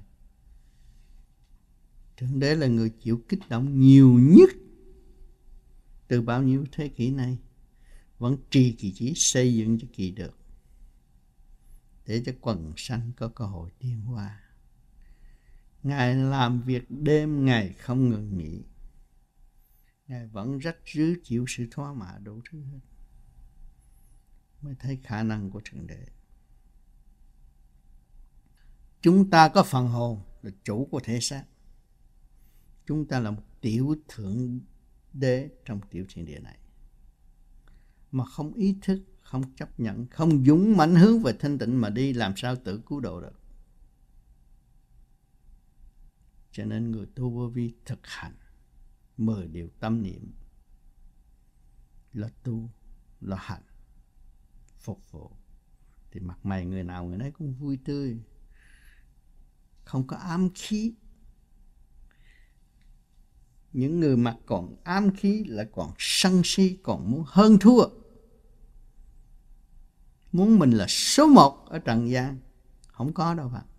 Thượng Đế là người chịu kích động nhiều nhất từ bao nhiêu thế kỷ này, vẫn trì kỳ chỉ xây dựng cho kỳ được, để cho quần sanh có cơ hội tiến hóa. Ngài làm việc đêm ngày không ngừng nghỉ. Ngài vẫn rách rứ chịu sự thỏa mãn đủ thứ hết. Mới thấy khả năng của Thượng Đế. Chúng ta có phần hồn là chủ của thể xác. Chúng ta là một tiểu Thượng Đế trong tiểu thiên địa này. Mà không ý thức, không chấp nhận, không dũng mãnh hướng về thanh tịnh mà đi, làm sao tự cứu độ được. Cho nên người tu vô vi thực hành mười điều tâm niệm là tu, là hành, phục vụ, thì mặt mày người nào người nấy cũng vui tươi, không có ám khí. Những người mặt còn ám khí lại còn sân si, còn muốn hơn thua, muốn mình là số một ở trần gian. Không có đâu bạn.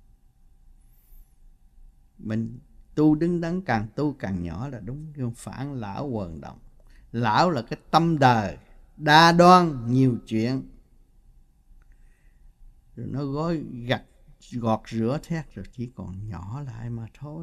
Mình tu đứng đắn, càng tu càng nhỏ là đúng. Nhưng phản lão quần động. Lão là cái tâm đời đa đoan, nhiều chuyện, rồi nó gói gặt gọt rửa thét, rồi chỉ còn nhỏ lại mà thôi.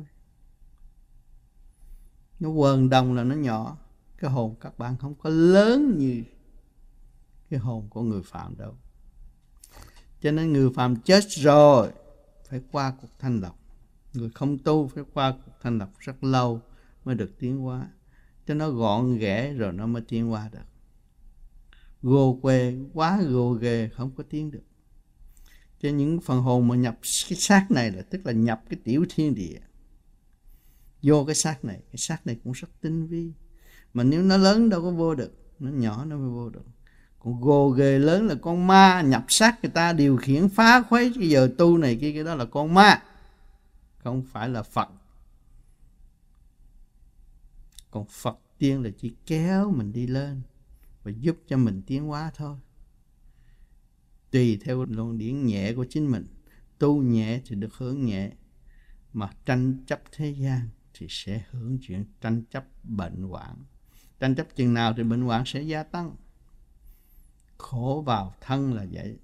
Nó quần đồng là nó nhỏ. Cái hồn các bạn không có lớn như cái hồn của người phàm đâu. Cho nên người phàm chết rồi phải qua cuộc thanh lọc. Người không tu phải qua cuộc thanh lọc rất lâu mới được tiến hóa. Cho nó gọn ghẽ rồi nó mới tiến hóa được. Gồ quê, quá gồ ghề không có tiến được. Cho những phần hồn mà nhập cái xác này là tức là nhập cái tiểu thiên địa vô cái xác này. Cái xác này cũng rất tinh vi. Mà nếu nó lớn đâu có vô được, nó nhỏ nó mới vô được. Còn gồ ghề lớn là con ma nhập xác người ta, điều khiển phá khuấy cái giờ tu này kia, cái đó là con ma, không phải là Phật. Còn Phật tiên là chỉ kéo mình đi lên và giúp cho mình tiến hóa thôi. Tùy theo luồng điển nhẹ của chính mình. Tu nhẹ thì được hưởng nhẹ, mà tranh chấp thế gian thì sẽ hưởng chuyện tranh chấp bệnh hoạn. Tranh chấp chừng nào thì bệnh hoạn sẽ gia tăng. Khổ vào thân là vậy.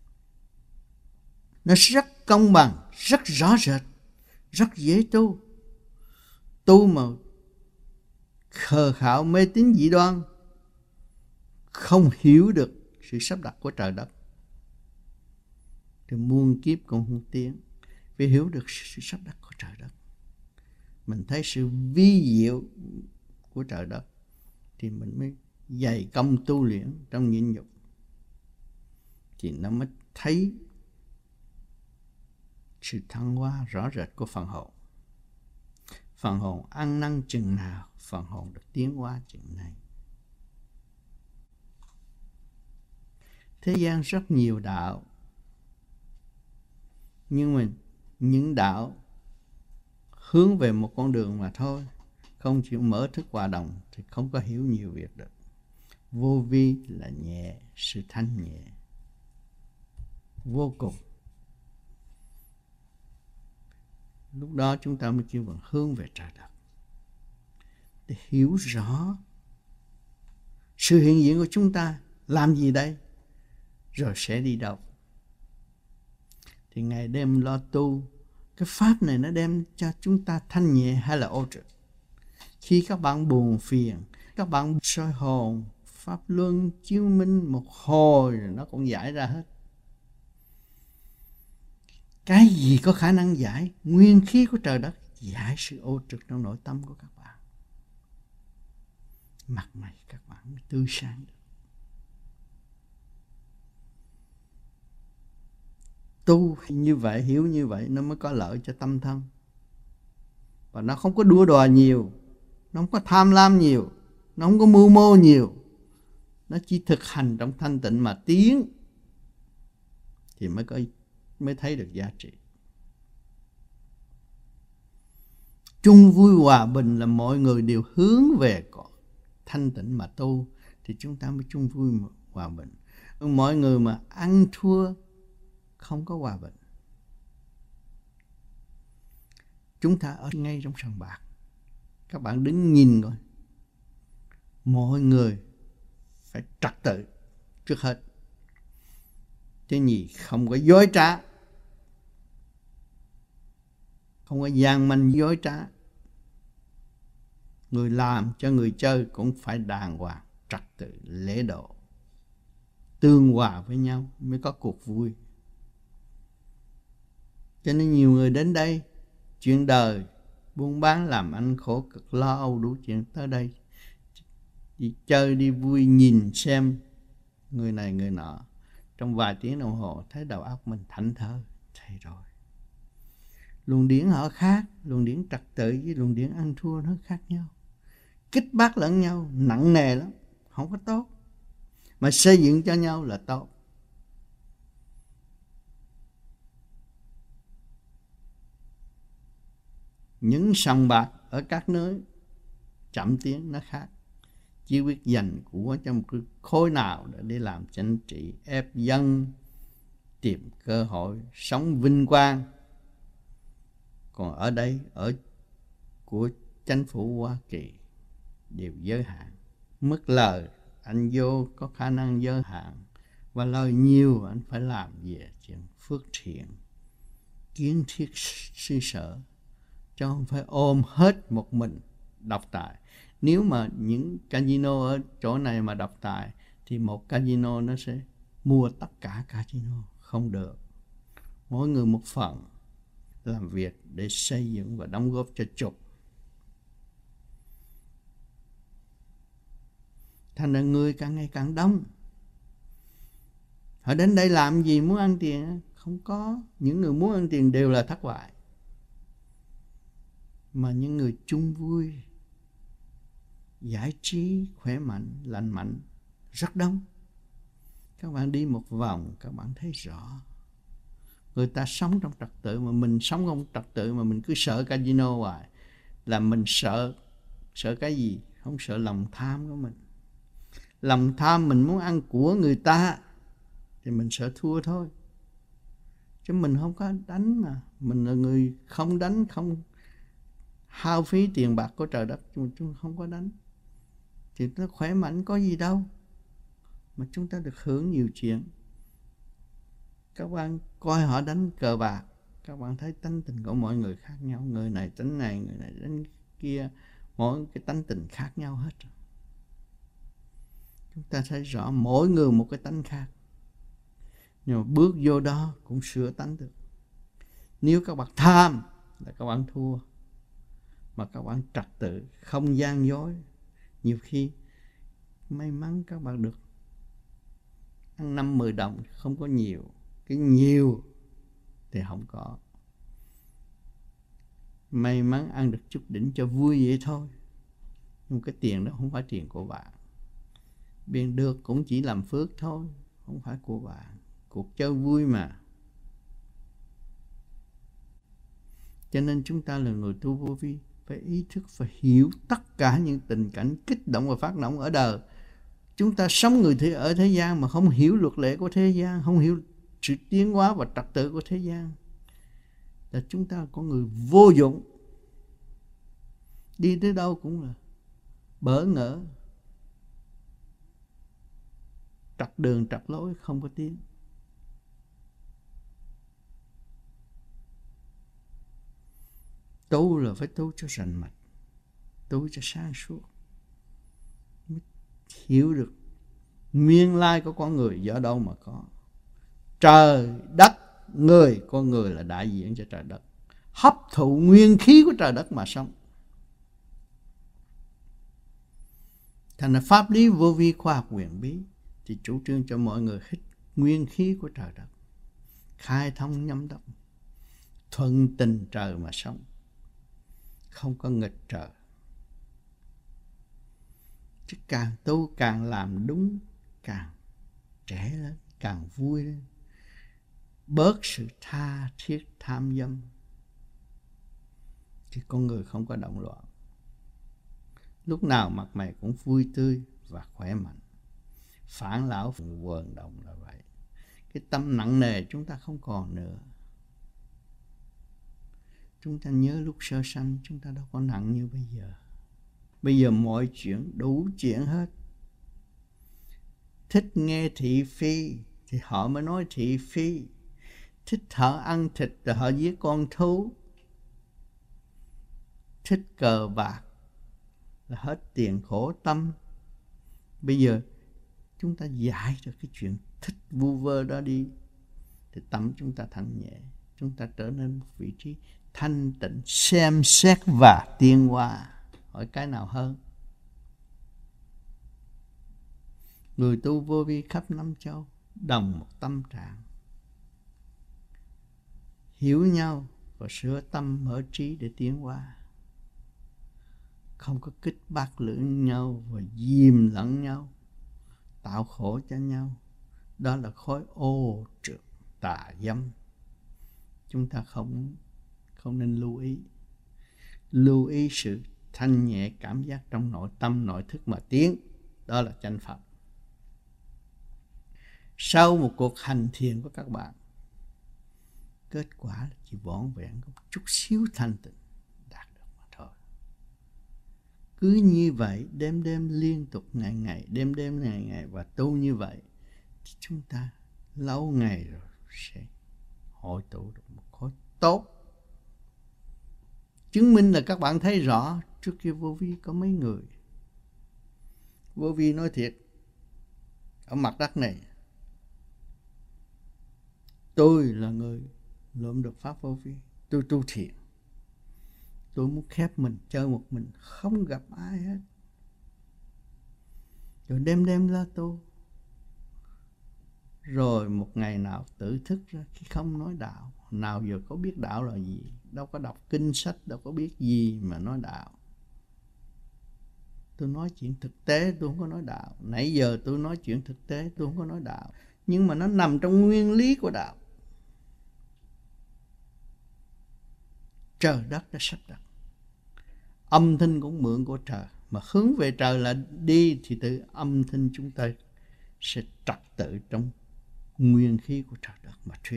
Nó rất công bằng, rất rõ rệt, rất dễ tu. Tu mà khờ khạo mê tín dị đoan, không hiểu được sự sắp đặt của trời đất, thì muôn kiếp cũng không tiến. Phải hiểu được sự sắp đặt của trời đất. Mình thấy sự vi diệu của trời đất thì mình mới dày công tu luyện trong nhịn nhục, thì nó mới thấy sự thăng hoa rõ rệt của phần hồn. Phần hồn ăn năn chừng nào, phần hồn được tiến hóa chừng này. Thế gian rất nhiều đạo, nhưng mà những đạo hướng về một con đường mà thôi, không chịu mở thức hòa đồng thì không có hiểu nhiều việc được. Vô vi là nhẹ, sự thanh nhẹ vô cùng. Lúc đó chúng ta mới kêu bằng hướng về trời đất, để hiểu rõ sự hiện diện của chúng ta làm gì đây, rồi sẽ đi đâu. Thì ngày đêm lo tu, cái pháp này nó đem cho chúng ta thanh nhẹ hay là ô trượt. Khi các bạn buồn phiền, các bạn soi hồn, pháp luân chiếu minh một hồi rồi nó cũng giải ra hết. Cái gì có khả năng giải? Nguyên khí của trời đất giải sự ô trực trong nội tâm của các bạn. Mặt mày các bạn mới tươi sáng được. Tu như vậy, hiểu như vậy nó mới có lợi cho tâm thân. Và nó không có đua đòi nhiều, nó không có tham lam nhiều, nó không có mưu mô nhiều. Nó chỉ thực hành trong thanh tịnh mà tiến thì mới có mới thấy được giá trị. Chung vui hòa bình là mọi người đều hướng về thanh tịnh mà tu thì chúng ta mới chung vui hòa bình. Mọi người mà ăn thua không có hòa bình. Chúng ta ở ngay trong sòng bạc, các bạn đứng nhìn coi, mọi người phải trật tự trước hết. Thứ nhì, không có dối trá, không có gian manh dối trá. Người làm cho người chơi cũng phải đàng hoàng, trật tự, lễ độ, tương hòa với nhau mới có cuộc vui. Cho nên nhiều người đến đây chuyện đời, buôn bán làm ăn khổ cực, lo âu đủ chuyện, tới đây đi chơi đi vui, nhìn xem người này người nọ, trong vài tiếng đồng hồ thấy đầu óc mình thảnh thơi, thay rồi. Luồng điển họ khác, luồng điển trật tự với luồng điển ăn thua nó khác nhau, kích bác lẫn nhau, nặng nề lắm, không có tốt. Mà xây dựng cho nhau là tốt. Những sòng bạc ở các nơi chậm tiến nó khác, chỉ biết dành của trong cái khối nào để đi làm chính trị, ép dân, tìm cơ hội, sống vinh quang. Còn ở đây, ở của chính phủ Hoa Kỳ đều giới hạn. Mức lời anh vô có khả năng giới hạn, và lời nhiều anh phải làm về chuyện phước thiện, kiến thiết sư sở, chứ không phải ôm hết một mình độc tài. Nếu mà những casino ở chỗ này mà độc tài thì một casino nó sẽ mua tất cả casino, không được. Mỗi người một phần làm việc để xây dựng và đóng góp cho chục. Thành ra người càng ngày càng đông. Họ đến đây làm gì? Muốn ăn tiền? Không có. Những người muốn ăn tiền đều là thất bại. Mà những người chung vui, giải trí, khỏe mạnh, lành mạnh rất đông. Các bạn đi một vòng các bạn thấy rõ. Người ta sống trong trật tự mà mình sống trong trật tự mà mình cứ sợ casino hoài. Là mình sợ. Sợ cái gì? Không sợ lòng tham của mình. Lòng tham mình muốn ăn của người ta thì mình sợ thua thôi. Chứ mình không có đánh mà. Mình là người không đánh, không hao phí tiền bạc của trời đất, chúng không có đánh. Thì nó khỏe mạnh có gì đâu. Mà chúng ta được hưởng nhiều chuyện. Các bạn coi họ đánh cờ bạc, các bạn thấy tánh tình của mọi người khác nhau. Người này tính này, người này tính kia. Mỗi cái tánh tình khác nhau hết. Chúng ta thấy rõ mỗi người một cái tánh khác. Nhưng mà bước vô đó cũng sửa tánh được. Nếu các bạn tham là các bạn thua. Mà các bạn trật tự, không gian dối, nhiều khi may mắn các bạn được ăn năm mười đồng, không có nhiều. Cái nhiều thì không có. May mắn ăn được chút đỉnh cho vui vậy thôi. Nhưng cái tiền đó không phải tiền của bạn. Biển được cũng chỉ làm phước thôi, không phải của bạn. Cuộc chơi vui mà. Cho nên chúng ta là người tu vô vi, phải ý thức, phải hiểu tất cả những tình cảnh kích động và phát động ở đời. Chúng ta sống người thế ở thế gian mà không hiểu luật lệ của thế gian, không hiểu sự tiến hóa và trật tự của thế gian, là chúng ta có người vô dụng. Đi tới đâu cũng là bỡ ngỡ, trật đường trật lối, không có tiến. Tu là phải tu cho rành mạch. tu cho sáng suốt, mới hiểu được nguyên lai của con người do đâu mà có. Trời đất người, con người là đại diện cho trời đất, hấp thụ nguyên khí của trời đất mà sống. Thành ra pháp lý vô vi khoa học huyền bí thì chủ trương cho mọi người hít nguyên khí của trời đất, khai thông nhâm đốc, thuận tình trời mà sống, không có nghịch trời. Chứ càng tu càng làm đúng, càng trẻ lên, càng vui lên, bớt sự tha thiết tham dâm, thì con người không có động loạn. Lúc nào mặt mày cũng vui tươi và khỏe mạnh. Phản lão vận động là vậy. Cái tâm nặng nề chúng ta không còn nữa. Chúng ta nhớ lúc sơ sanh chúng ta đâu có nặng như bây giờ. Bây giờ mọi chuyện đủ chuyện hết. Thích nghe thị phi thì họ mới nói thị phi. Thích họ ăn thịt rồi họ giết con thú. Thích cờ bạc là hết tiền khổ tâm. Bây giờ chúng ta giải được cái chuyện thích vu vơ đó đi, thì tâm chúng ta thanh nhẹ, chúng ta trở nên một vị trí thanh tịnh, xem xét và tiến hóa. Hỏi cái nào hơn? Người tu vô vi khắp năm châu đồng một tâm trạng, hiểu nhau và sửa tâm mở trí để tiến hóa, không có kích bác lẫn nhau và dìm lẫn nhau, tạo khổ cho nhau. Đó là khối ô trượt tà dâm. Chúng ta không không nên lưu ý. Lưu ý sự thanh nhẹ cảm giác trong nội tâm nội thức mà tiến. Đó là chánh pháp. Sau một cuộc hành thiền của các bạn, kết quả là chỉ vỏn vẹn có một chút xíu thanh tịnh đạt được mà thôi. Cứ như vậy đêm đêm liên tục, ngày ngày đêm đêm ngày ngày và tu như vậy thì chúng ta lâu ngày rồi sẽ hội tụ được một khối tốt. Chứng minh là các bạn thấy rõ trước kia vô vi có mấy người. Vô vi nói thiệt, ở mặt đất này tôi là người lượm được pháp vô vi. Tôi tu thiền, tôi muốn khép mình chơi một mình, không gặp ai hết, rồi đêm đêm la tu. Rồi một ngày nào tự thức ra khi không nói đạo. Nào giờ có biết đạo là gì, đâu có đọc kinh sách, đâu có biết gì mà nói đạo. Tôi nói chuyện thực tế, tôi không có nói đạo. Nãy giờ tôi nói chuyện thực tế, tôi không có nói đạo, nhưng mà nó nằm trong nguyên lý của đạo. Trời đất đã sắp đặt, âm thanh cũng mượn của trời, mà hướng về trời là đi, thì từ âm thanh chúng ta sẽ trật tự trong nguyên khí của trời đất mà thuyết.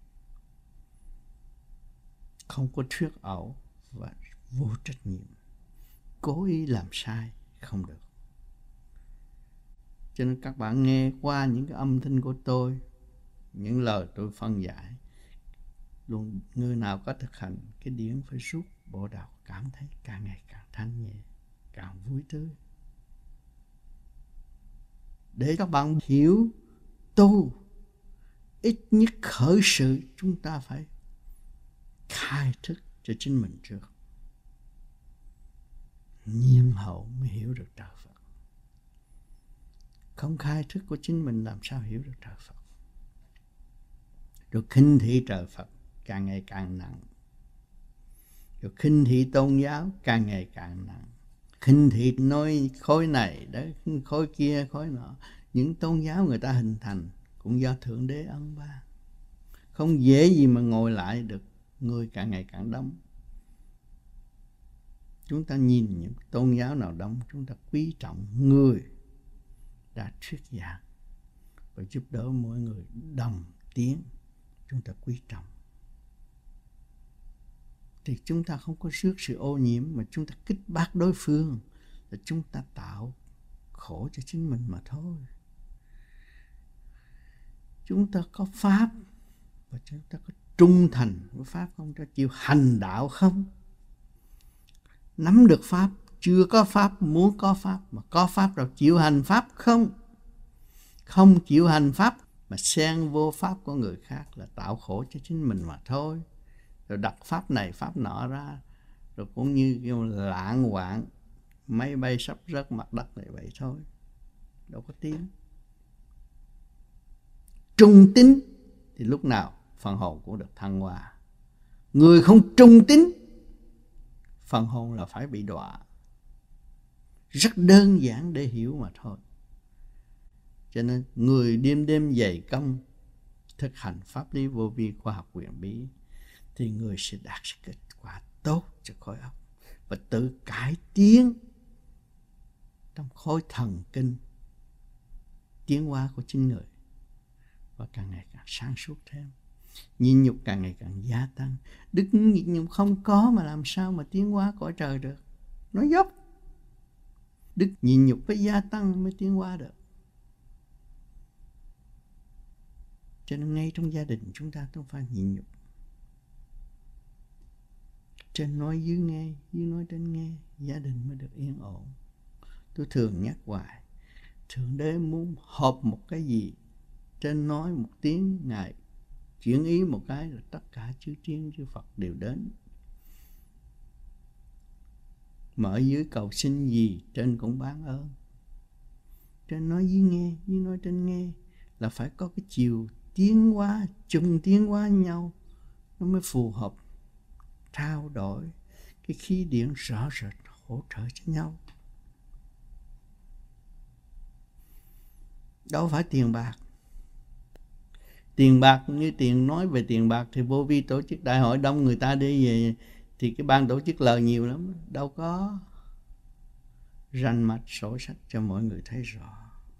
Không có thuyết ẩu và vô trách nhiệm. Cố ý làm sai không được. Cho nên các bạn nghe qua những cái âm thanh của tôi, những lời tôi phân giải, luôn người nào có thực hành cái điển phải rút bộ đạo, cảm thấy càng ngày càng thanh nhẹ, càng vui tươi. Để các bạn hiểu tu, ít nhất khởi sự chúng ta phải khai thức cho chính mình trước, nhiên hậu mới hiểu được trời Phật. Không khai thức của chính mình làm sao hiểu được trời Phật. Rồi khinh thị trời Phật càng ngày càng nặng, rồi khinh thị tôn giáo càng ngày càng nặng, khinh thị nói khối này đấy, khối kia, khối nọ. Những tôn giáo người ta hình thành cũng do Thượng Đế ân ban, không dễ gì mà ngồi lại được, người càng ngày càng đông. Chúng ta nhìn những tôn giáo nào đông, chúng ta quý trọng người đã thuyết giảng và giúp đỡ mọi người đồng tiến, chúng ta quý trọng. Thì chúng ta không có rước sự ô nhiễm, mà chúng ta kích bác đối phương, là chúng ta tạo khổ cho chính mình mà thôi. Chúng ta có pháp và chúng ta có trung thành với pháp không, cho chịu hành đạo không. Nắm được pháp chưa có pháp muốn có pháp, mà có pháp rồi chịu hành pháp không? Không chịu hành pháp mà xen vô pháp của người khác là tạo khổ cho chính mình mà thôi. Rồi đặt pháp này pháp nọ ra, rồi cũng như lạng hoạn, máy bay sắp rớt mặt đất này vậy thôi, đâu có tiến. Trung tín thì lúc nào phần hồn cũng được thăng hoa. Người không trung tín, phần hồn là phải bị đọa. Rất đơn giản để hiểu mà thôi. Cho nên người đêm đêm dày công thực hành pháp lý vô vi khoa học huyền bí thì người sẽ đạt được kết quả tốt cho khối óc và tự cải tiến trong khối thần kinh tiến hóa của chính người, và càng ngày càng sáng suốt thêm. Nhịn nhục càng ngày càng gia tăng. Đức nhịn nhục không có mà làm sao mà tiến hóa cõi trời được. Nó dốc. Đức nhịn nhục phải gia tăng mới tiến hóa được. Cho nên ngay trong gia đình chúng ta không phải nhịn nhục. Trên nói dưới nghe, dưới nói trên nghe, gia đình mới được yên ổn. Tôi thường nhắc hoài, Thượng Đế muốn họp một cái gì, trên nói một tiếng, Ngài chuyển ý một cái là tất cả chư thiên chư Phật đều đến. Mà ở dưới cầu xin gì, trên cũng ban ơn. Trên nói dưới nghe, dưới nói trên nghe là phải có cái chiều tiến hóa, chung tiến hóa nhau, nó mới phù hợp, trao đổi cái khí điển rõ rệt, hỗ trợ cho nhau. Đâu phải tiền bạc. Tiền bạc như tiền nói về tiền bạc thì vô vi tổ chức đại hội đông người ta đi về thì cái ban tổ chức lời nhiều lắm. Đâu có. Rành mạch sổ sách cho mọi người thấy rõ.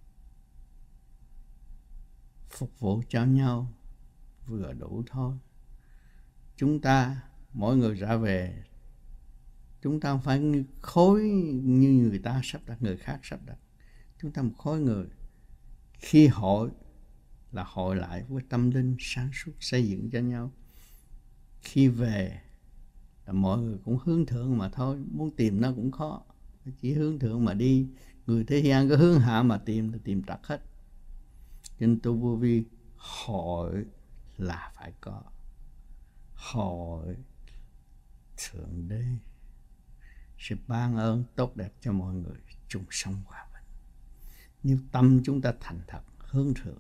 Phục vụ cho nhau vừa đủ thôi. Chúng ta mỗi người ra về, chúng ta không phải như khối như người ta sắp đặt, người khác sắp đặt. Chúng ta một khối người. Khi hội là hội lại với tâm linh sáng suốt xây dựng cho nhau. Khi về là mọi người cũng hướng thượng mà thôi. Muốn tìm nó cũng khó. Chỉ hướng thượng mà đi. Người thế gian cứ hướng hạ mà tìm thì tìm trật hết. Cho nên tu vô vi hội là phải có. Hội Thượng Đế sẽ ban ơn tốt đẹp cho mọi người chung sống hòa bình. Nếu tâm chúng ta thành thật hướng thượng,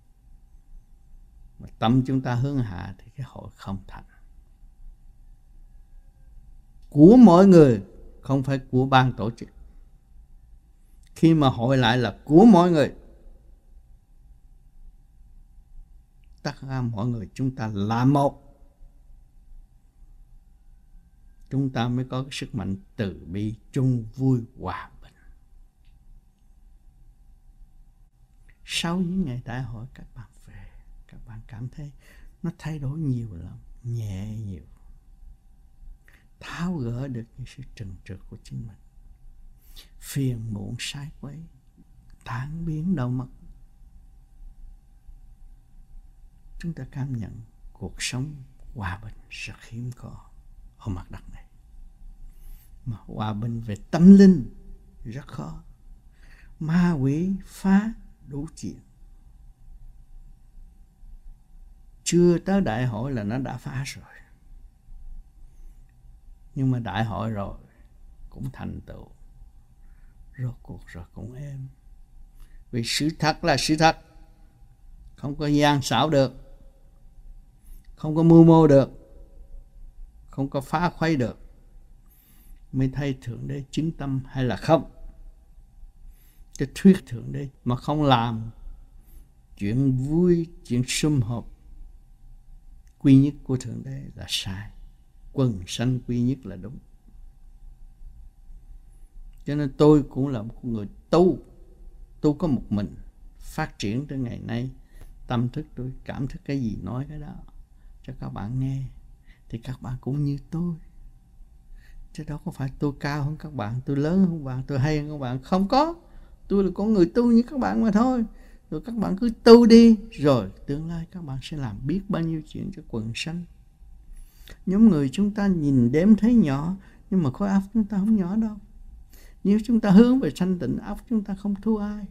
mà tâm chúng ta hướng hạ thì cái hội không thành. Của mọi người không phải của ban tổ chức. Khi mà hội lại là của mọi người. Tất cả mọi người chúng ta là một. Chúng ta mới có cái sức mạnh từ bi, chung vui, hòa bình. Sau những ngày đại hội các bạn về, các bạn cảm thấy nó thay đổi nhiều lắm, nhẹ nhiều. Tháo gỡ được những sự trần trượt của chính mình. Phiền muộn sai quấy, tan biến đâu mất. Chúng ta cảm nhận cuộc sống hòa bình rất hiếm có ở mặt đất này. Mà hòa bình về tâm linh rất khó. Ma quỷ phá đủ chuyện. Chưa tới đại hội là nó đã phá rồi. Nhưng mà đại hội rồi cũng thành tựu. Rốt cuộc rồi cũng êm. Vì sự thật là sự thật. Không có gian xảo được. Không có mưu mô được. Không có phá khuấy được. Mới thấy Thượng Đế chứng tâm hay là không. Cái thuyết Thượng Đế mà không làm chuyện vui, chuyện sum họp quy nhất của Thượng Đế là sai. Quần sanh quy nhất là đúng. Cho nên tôi cũng là một người tu. Tu có một mình. Phát triển tới ngày nay. Tâm thức tôi cảm thức cái gì nói cái đó cho các bạn nghe. Thì các bạn cũng như tôi. Chứ đâu có phải tôi cao hơn các bạn, tôi lớn hơn các bạn, tôi hay hơn các bạn. Không có. Tôi là con người tu như các bạn mà thôi. Rồi các bạn cứ tu đi. Rồi tương lai các bạn sẽ làm biết bao nhiêu chuyện cho quần sanh. Nhóm người chúng ta nhìn đếm thấy nhỏ. Nhưng mà khối óc chúng ta không nhỏ đâu. Nếu chúng ta hướng về thanh tịnh, óc chúng ta không thua ai.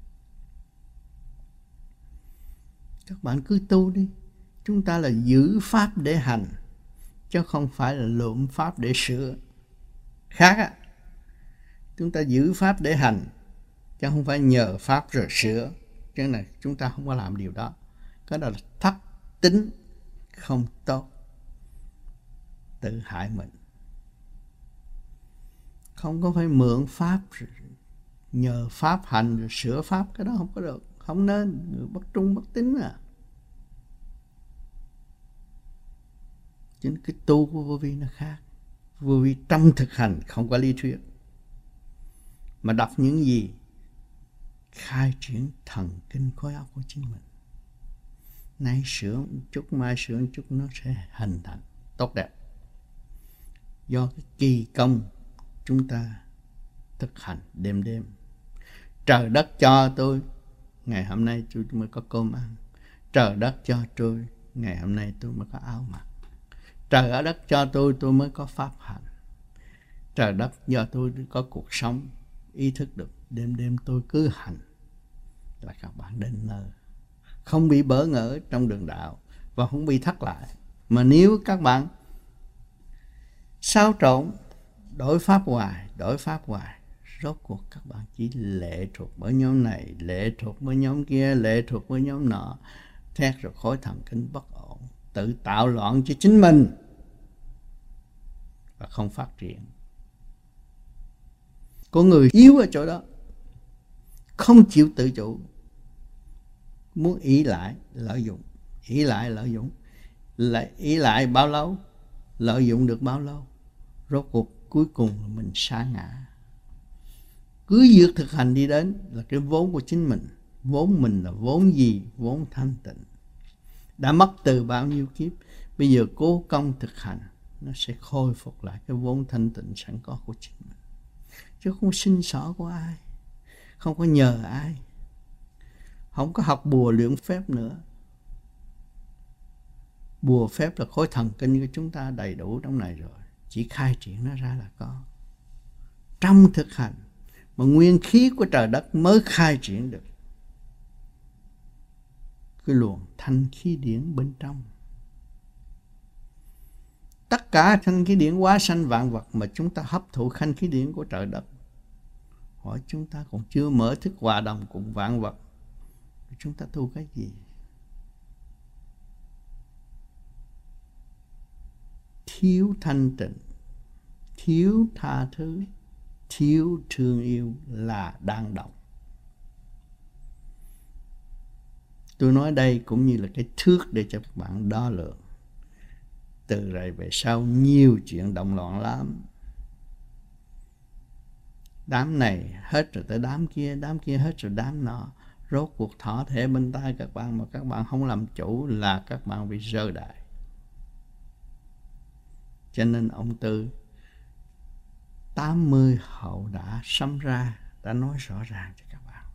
Các bạn cứ tu đi. Chúng ta là giữ pháp để hành, chứ không phải là lượm pháp để sửa. Khác á. Chúng ta giữ pháp để hành, chứ không phải nhờ pháp rồi sửa. Chứ này chúng ta không có làm điều đó. Cái đó là thất tính, không tốt, tự hại mình. Không có phải mượn pháp rồi nhờ pháp hành rồi sửa pháp, cái đó không có được, không nên. Người bất trung bất tín à. Chính cái tu của vô vi nó khác. Vô vi trong thực hành, không có lý thuyết, mà đọc những gì khai triển thần kinh khối óc của chính mình. Nay sửa một chút, mai sửa một chút, nó sẽ hình thành tốt đẹp. Do cái kỳ công chúng ta thực hành đêm đêm. Trời đất cho tôi, ngày hôm nay tôi mới có cơm ăn. Trời đất cho tôi, ngày hôm nay tôi mới có áo mặc. Trời ở đất cho tôi, tôi mới có pháp hành. Trời đất do tôi có cuộc sống, ý thức được. Đêm đêm tôi cứ hành là các bạn đến nơi, không bị bỡ ngỡ trong đường đạo và không bị thất lại. Mà nếu các bạn xáo trộn, đổi pháp hoài, đổi pháp hoài, rốt cuộc các bạn chỉ lệ thuộc với nhóm này, lệ thuộc với nhóm kia, lệ thuộc với nhóm nọ, thét rồi khối thần kinh bất ổn, tự tạo loạn cho chính mình và không phát triển. Có người yếu ở chỗ đó, không chịu tự chủ, muốn ý lại lợi dụng, ý lại lợi dụng, lại ý lại bao lâu, lợi dụng được bao lâu, rốt cuộc cuối cùng là mình sa ngã. Cứ việc thực hành đi đến là cái vốn của chính mình. Vốn mình là vốn gì? Vốn thanh tịnh. Đã mất từ bao nhiêu kiếp, bây giờ cố công thực hành, nó sẽ khôi phục lại cái vốn thanh tịnh sẵn có của chính mình. Chứ không xin xỏ của ai, không có nhờ ai, không có học bùa luyện phép nữa. Bùa phép là khối thần kinh của chúng ta đầy đủ trong này rồi, chỉ khai triển nó ra là có. Trong thực hành mà nguyên khí của trời đất mới khai triển được cái luồng thanh khí điển bên trong. Tất cả thanh khí điển hóa sanh vạn vật mà chúng ta hấp thụ thanh khí điển của trời đất, hỏi chúng ta còn chưa mở thức hòa đồng cùng vạn vật, chúng ta tu cái gì? Thiếu thanh tịnh, thiếu tha thứ, thiếu thương yêu là đang động. Tôi nói đây cũng như là cái thước để cho các bạn đo lường. Từ rồi về sau nhiều chuyện động loạn lắm. Đám này hết rồi tới đám kia, đám kia hết rồi đám nọ. Rốt cuộc thọ thể bên tay các bạn mà các bạn không làm chủ là các bạn bị rơi đại. Cho nên ông Tư tám mươi hậu đã sanh ra, đã nói rõ ràng cho các bạn.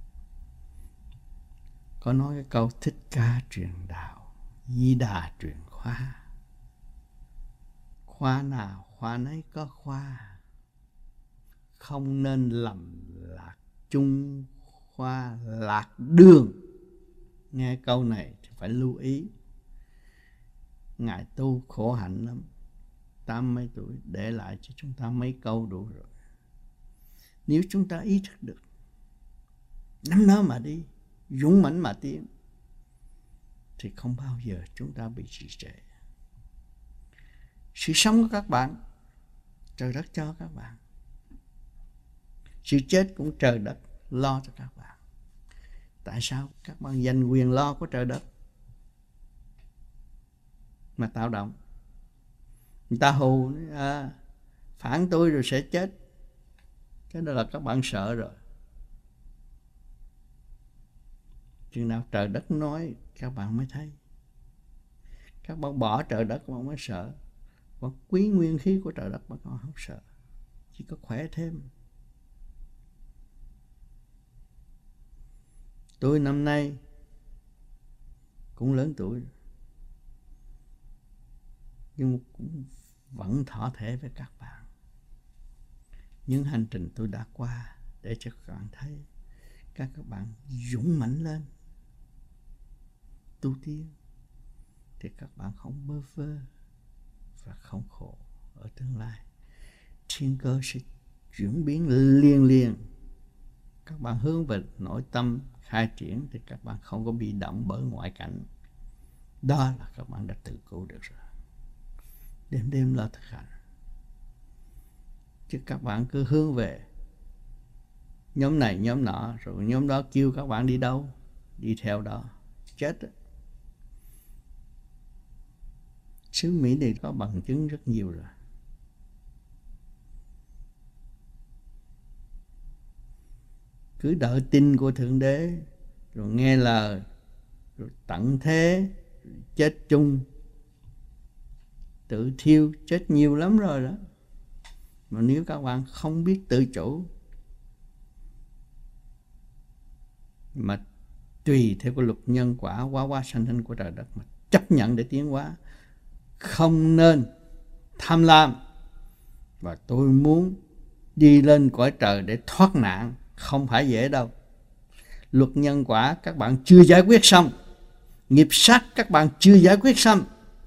Có nói cái câu Thích Ca truyền đạo, Di Đà truyền khoa. Khoa nào khoa nấy có khoa, không nên lầm lạc chung khoa lạc đường. Nghe câu này thì phải lưu ý. Ngài tu khổ hạnh lắm, tám mấy tuổi để lại cho chúng ta mấy câu đủ rồi. Nếu chúng ta ý thức được, nắm nó mà đi, dũng mãnh mà tiến, thì không bao giờ chúng ta bị trì trệ. Sự sống của các bạn, trời đất cho các bạn. Sự chết cũng trời đất lo cho các bạn. Tại sao các bạn giành quyền lo của trời đất mà tạo động? Người ta hù à, phản tôi rồi sẽ chết. Cái đó là các bạn sợ rồi. Chừng nào trời đất nói các bạn mới thấy. Các bạn bỏ trời đất các bạn mới sợ. Còn quý nguyên khí của trời đất các bạn không sợ, chỉ có khỏe thêm. Tôi năm nay cũng lớn tuổi, nhưng cũng vẫn thọ thể với các bạn. những hành trình tôi đã qua để cho các bạn thấy, các các bạn dũng mãnh lên tu tiên thì các bạn không bơ vơ và không khổ ở tương lai. Thiên cơ sẽ chuyển biến liên liên. Các bạn hướng về nội tâm khai triển thì các bạn không có bị động bởi ngoại cảnh. Đó là các bạn đã tự cứu được rồi. Đêm đêm lo thực hành. Chứ các bạn cứ hướng về nhóm này nhóm nọ, rồi nhóm đó kêu các bạn đi đâu, đi theo đó, chết đó. Xứ Mỹ này có bằng chứng rất nhiều rồi. Cứ đợi tin của Thượng Đế, rồi nghe lời, rồi tận thế, rồi chết chung, tự thiêu, chết nhiều lắm rồi đó. Mà nếu các bạn không biết tự chủ, mà tùy theo cái luật nhân quả hóa hóa sanh sinh của trời đất mà chấp nhận để tiến hóa, không nên tham lam và tôi muốn đi lên cõi trời để thoát nạn. Không phải dễ đâu. Luật nhân quả các bạn chưa giải quyết xong, nghiệp sát các bạn chưa giải quyết xong,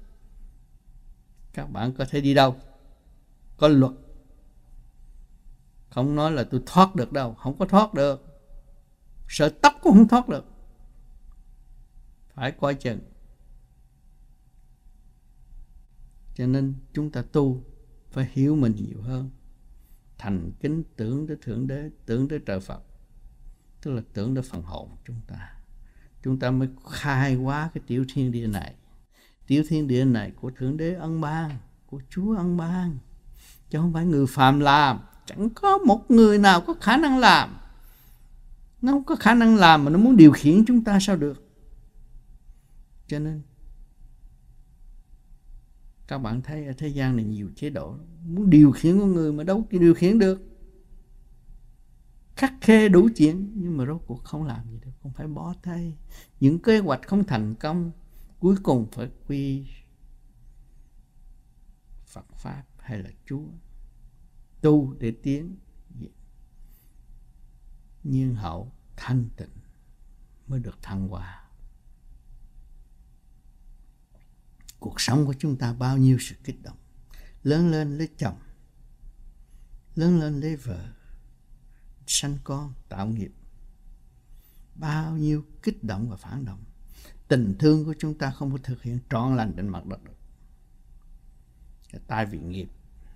các bạn có thể đi đâu? Có luật. Không nói là tôi thoát được đâu, không có thoát được. Sợi tóc cũng không thoát được. Phải coi chừng. Cho nên chúng ta tu phải hiểu mình nhiều hơn. Thành kính tưởng tới Thượng Đế, tưởng tới trời Phật, tức là tưởng tới phần hồn chúng ta. Chúng ta mới khai hóa cái tiểu thiên địa này. Tiểu thiên địa này của Thượng Đế ân ban, của Chúa ân ban, chứ không phải người phàm làm. Chẳng có một người nào có khả năng làm. Nó không có khả năng làm mà nó muốn điều khiển chúng ta sao được. Cho nên các bạn thấy ở thế gian này nhiều chế độ muốn điều khiển con người mà đâu điều khiển được. Khắc khe đủ chuyện nhưng mà rốt cuộc không làm gì được. Không phải bỏ tay. Những kế hoạch không thành công cuối cùng phải quy Phật Pháp hay là Chúa. Tu để tiến nhiên hậu thanh tịnh mới được thăng hoa. Cuộc sống của chúng ta bao nhiêu sự kích động. Lớn lên lấy chồng, lớn lên lấy vợ, sanh con, tạo nghiệp. Bao nhiêu kích động và phản động. Tình thương của chúng ta không có thực hiện trọn lành trên mặt đất được. Cái tai vị nghiệp.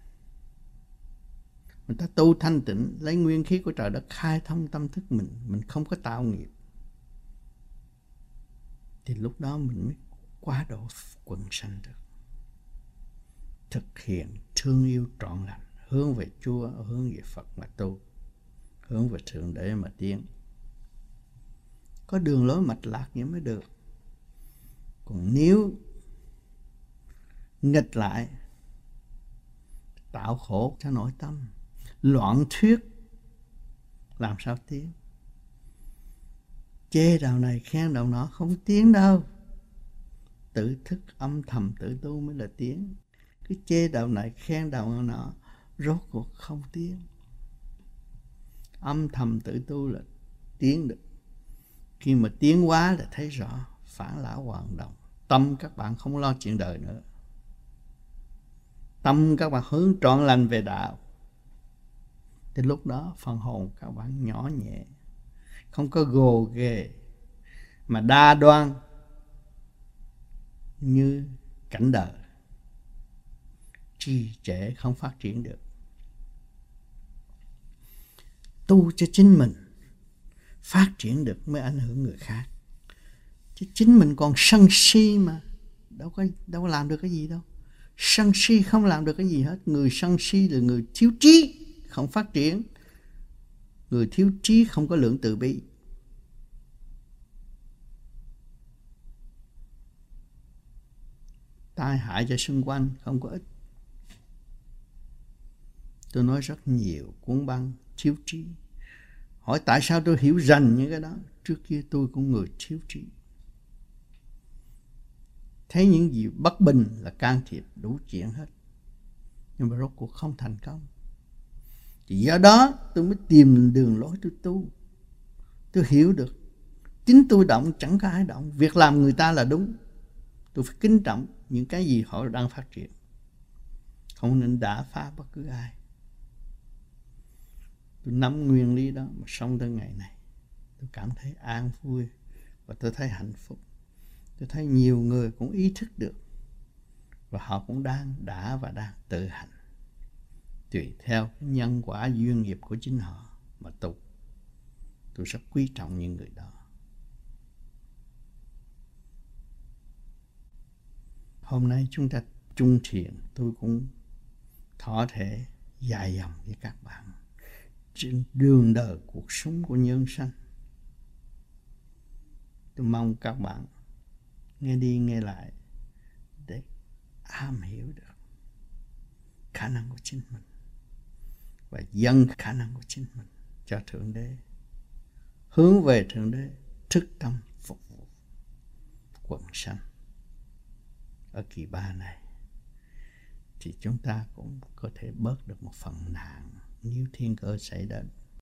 Mình ta tu thanh tịnh, lấy nguyên khí của trời đất khai thông tâm thức mình, mình không có tạo nghiệp, thì lúc đó mình mới quá độ quần sanh được. Thực hiện thương yêu trọn lành, hướng về Chúa, hướng về Phật mà tu, hướng về Thượng Đế mà tiến. Có đường lối mạch lạc vậy mới được. Còn nếu nghịch lại, tạo khổ cho nội tâm, loạn thuyết, làm sao tiến? Chê đạo này khen đạo nọ không tiến đâu. Tự thức âm thầm tự tu mới là tiến. Cứ chê đạo này khen đạo nọ rốt cuộc không tiến. Âm thầm tự tu là tiến được. Khi mà tiến quá là thấy rõ phản lão hoàn đồng. Tâm các bạn không lo chuyện đời nữa. Tâm các bạn hướng trọn lành về đạo. Thì lúc đó phần hồn các bạn nhỏ nhẹ, không có gồ ghề, mà đa đoan như cảnh đời. Trì trệ không phát triển được. Tu cho chính mình phát triển được mới ảnh hưởng người khác. Chứ chính mình còn sân si mà đâu có, đâu có làm được cái gì đâu. Sân si không làm được cái gì hết. Người sân si là người thiếu trí, không phát triển. Người thiếu trí không có lượng từ bi. Tai hại cho xung quanh không có ích. Tôi nói rất nhiều cuốn băng thiếu trí. Hỏi tại sao tôi hiểu rành những cái đó. Trước kia tôi cũng người thiếu trí. Thấy những gì bất bình là can thiệp đủ chuyện hết. Nhưng mà rốt cuộc không thành công. Thì do đó tôi mới tìm đường lối tôi tu. Tôi hiểu được chính tôi động chẳng có ai động. Việc làm người ta là đúng. Tôi phải kính trọng những cái gì họ đang phát triển, không nên đả phá bất cứ ai. Tôi nắm nguyên lý đó mà sống tới ngày này. Tôi cảm thấy an vui và tôi thấy hạnh phúc. Tôi thấy nhiều người cũng ý thức được và họ cũng đang đã và đang tự hành tùy theo nhân quả duyên nghiệp của chính họ mà tu. Tôi rất quý trọng những người đó. Hôm nay chúng ta chung thiện, tôi cũng thọ thể dài dòng với các bạn trên đường đời cuộc sống của nhân sanh. Tôi mong các bạn nghe đi nghe lại để am hiểu được khả năng của chính mình và dâng khả năng của chính mình cho Thượng Đế, hướng về Thượng Đế, thức tâm phục vụ quần sanh. Ở kỳ ba này thì chúng ta cũng có thể bớt được một phần nạn nếu thiên cơ xảy đến.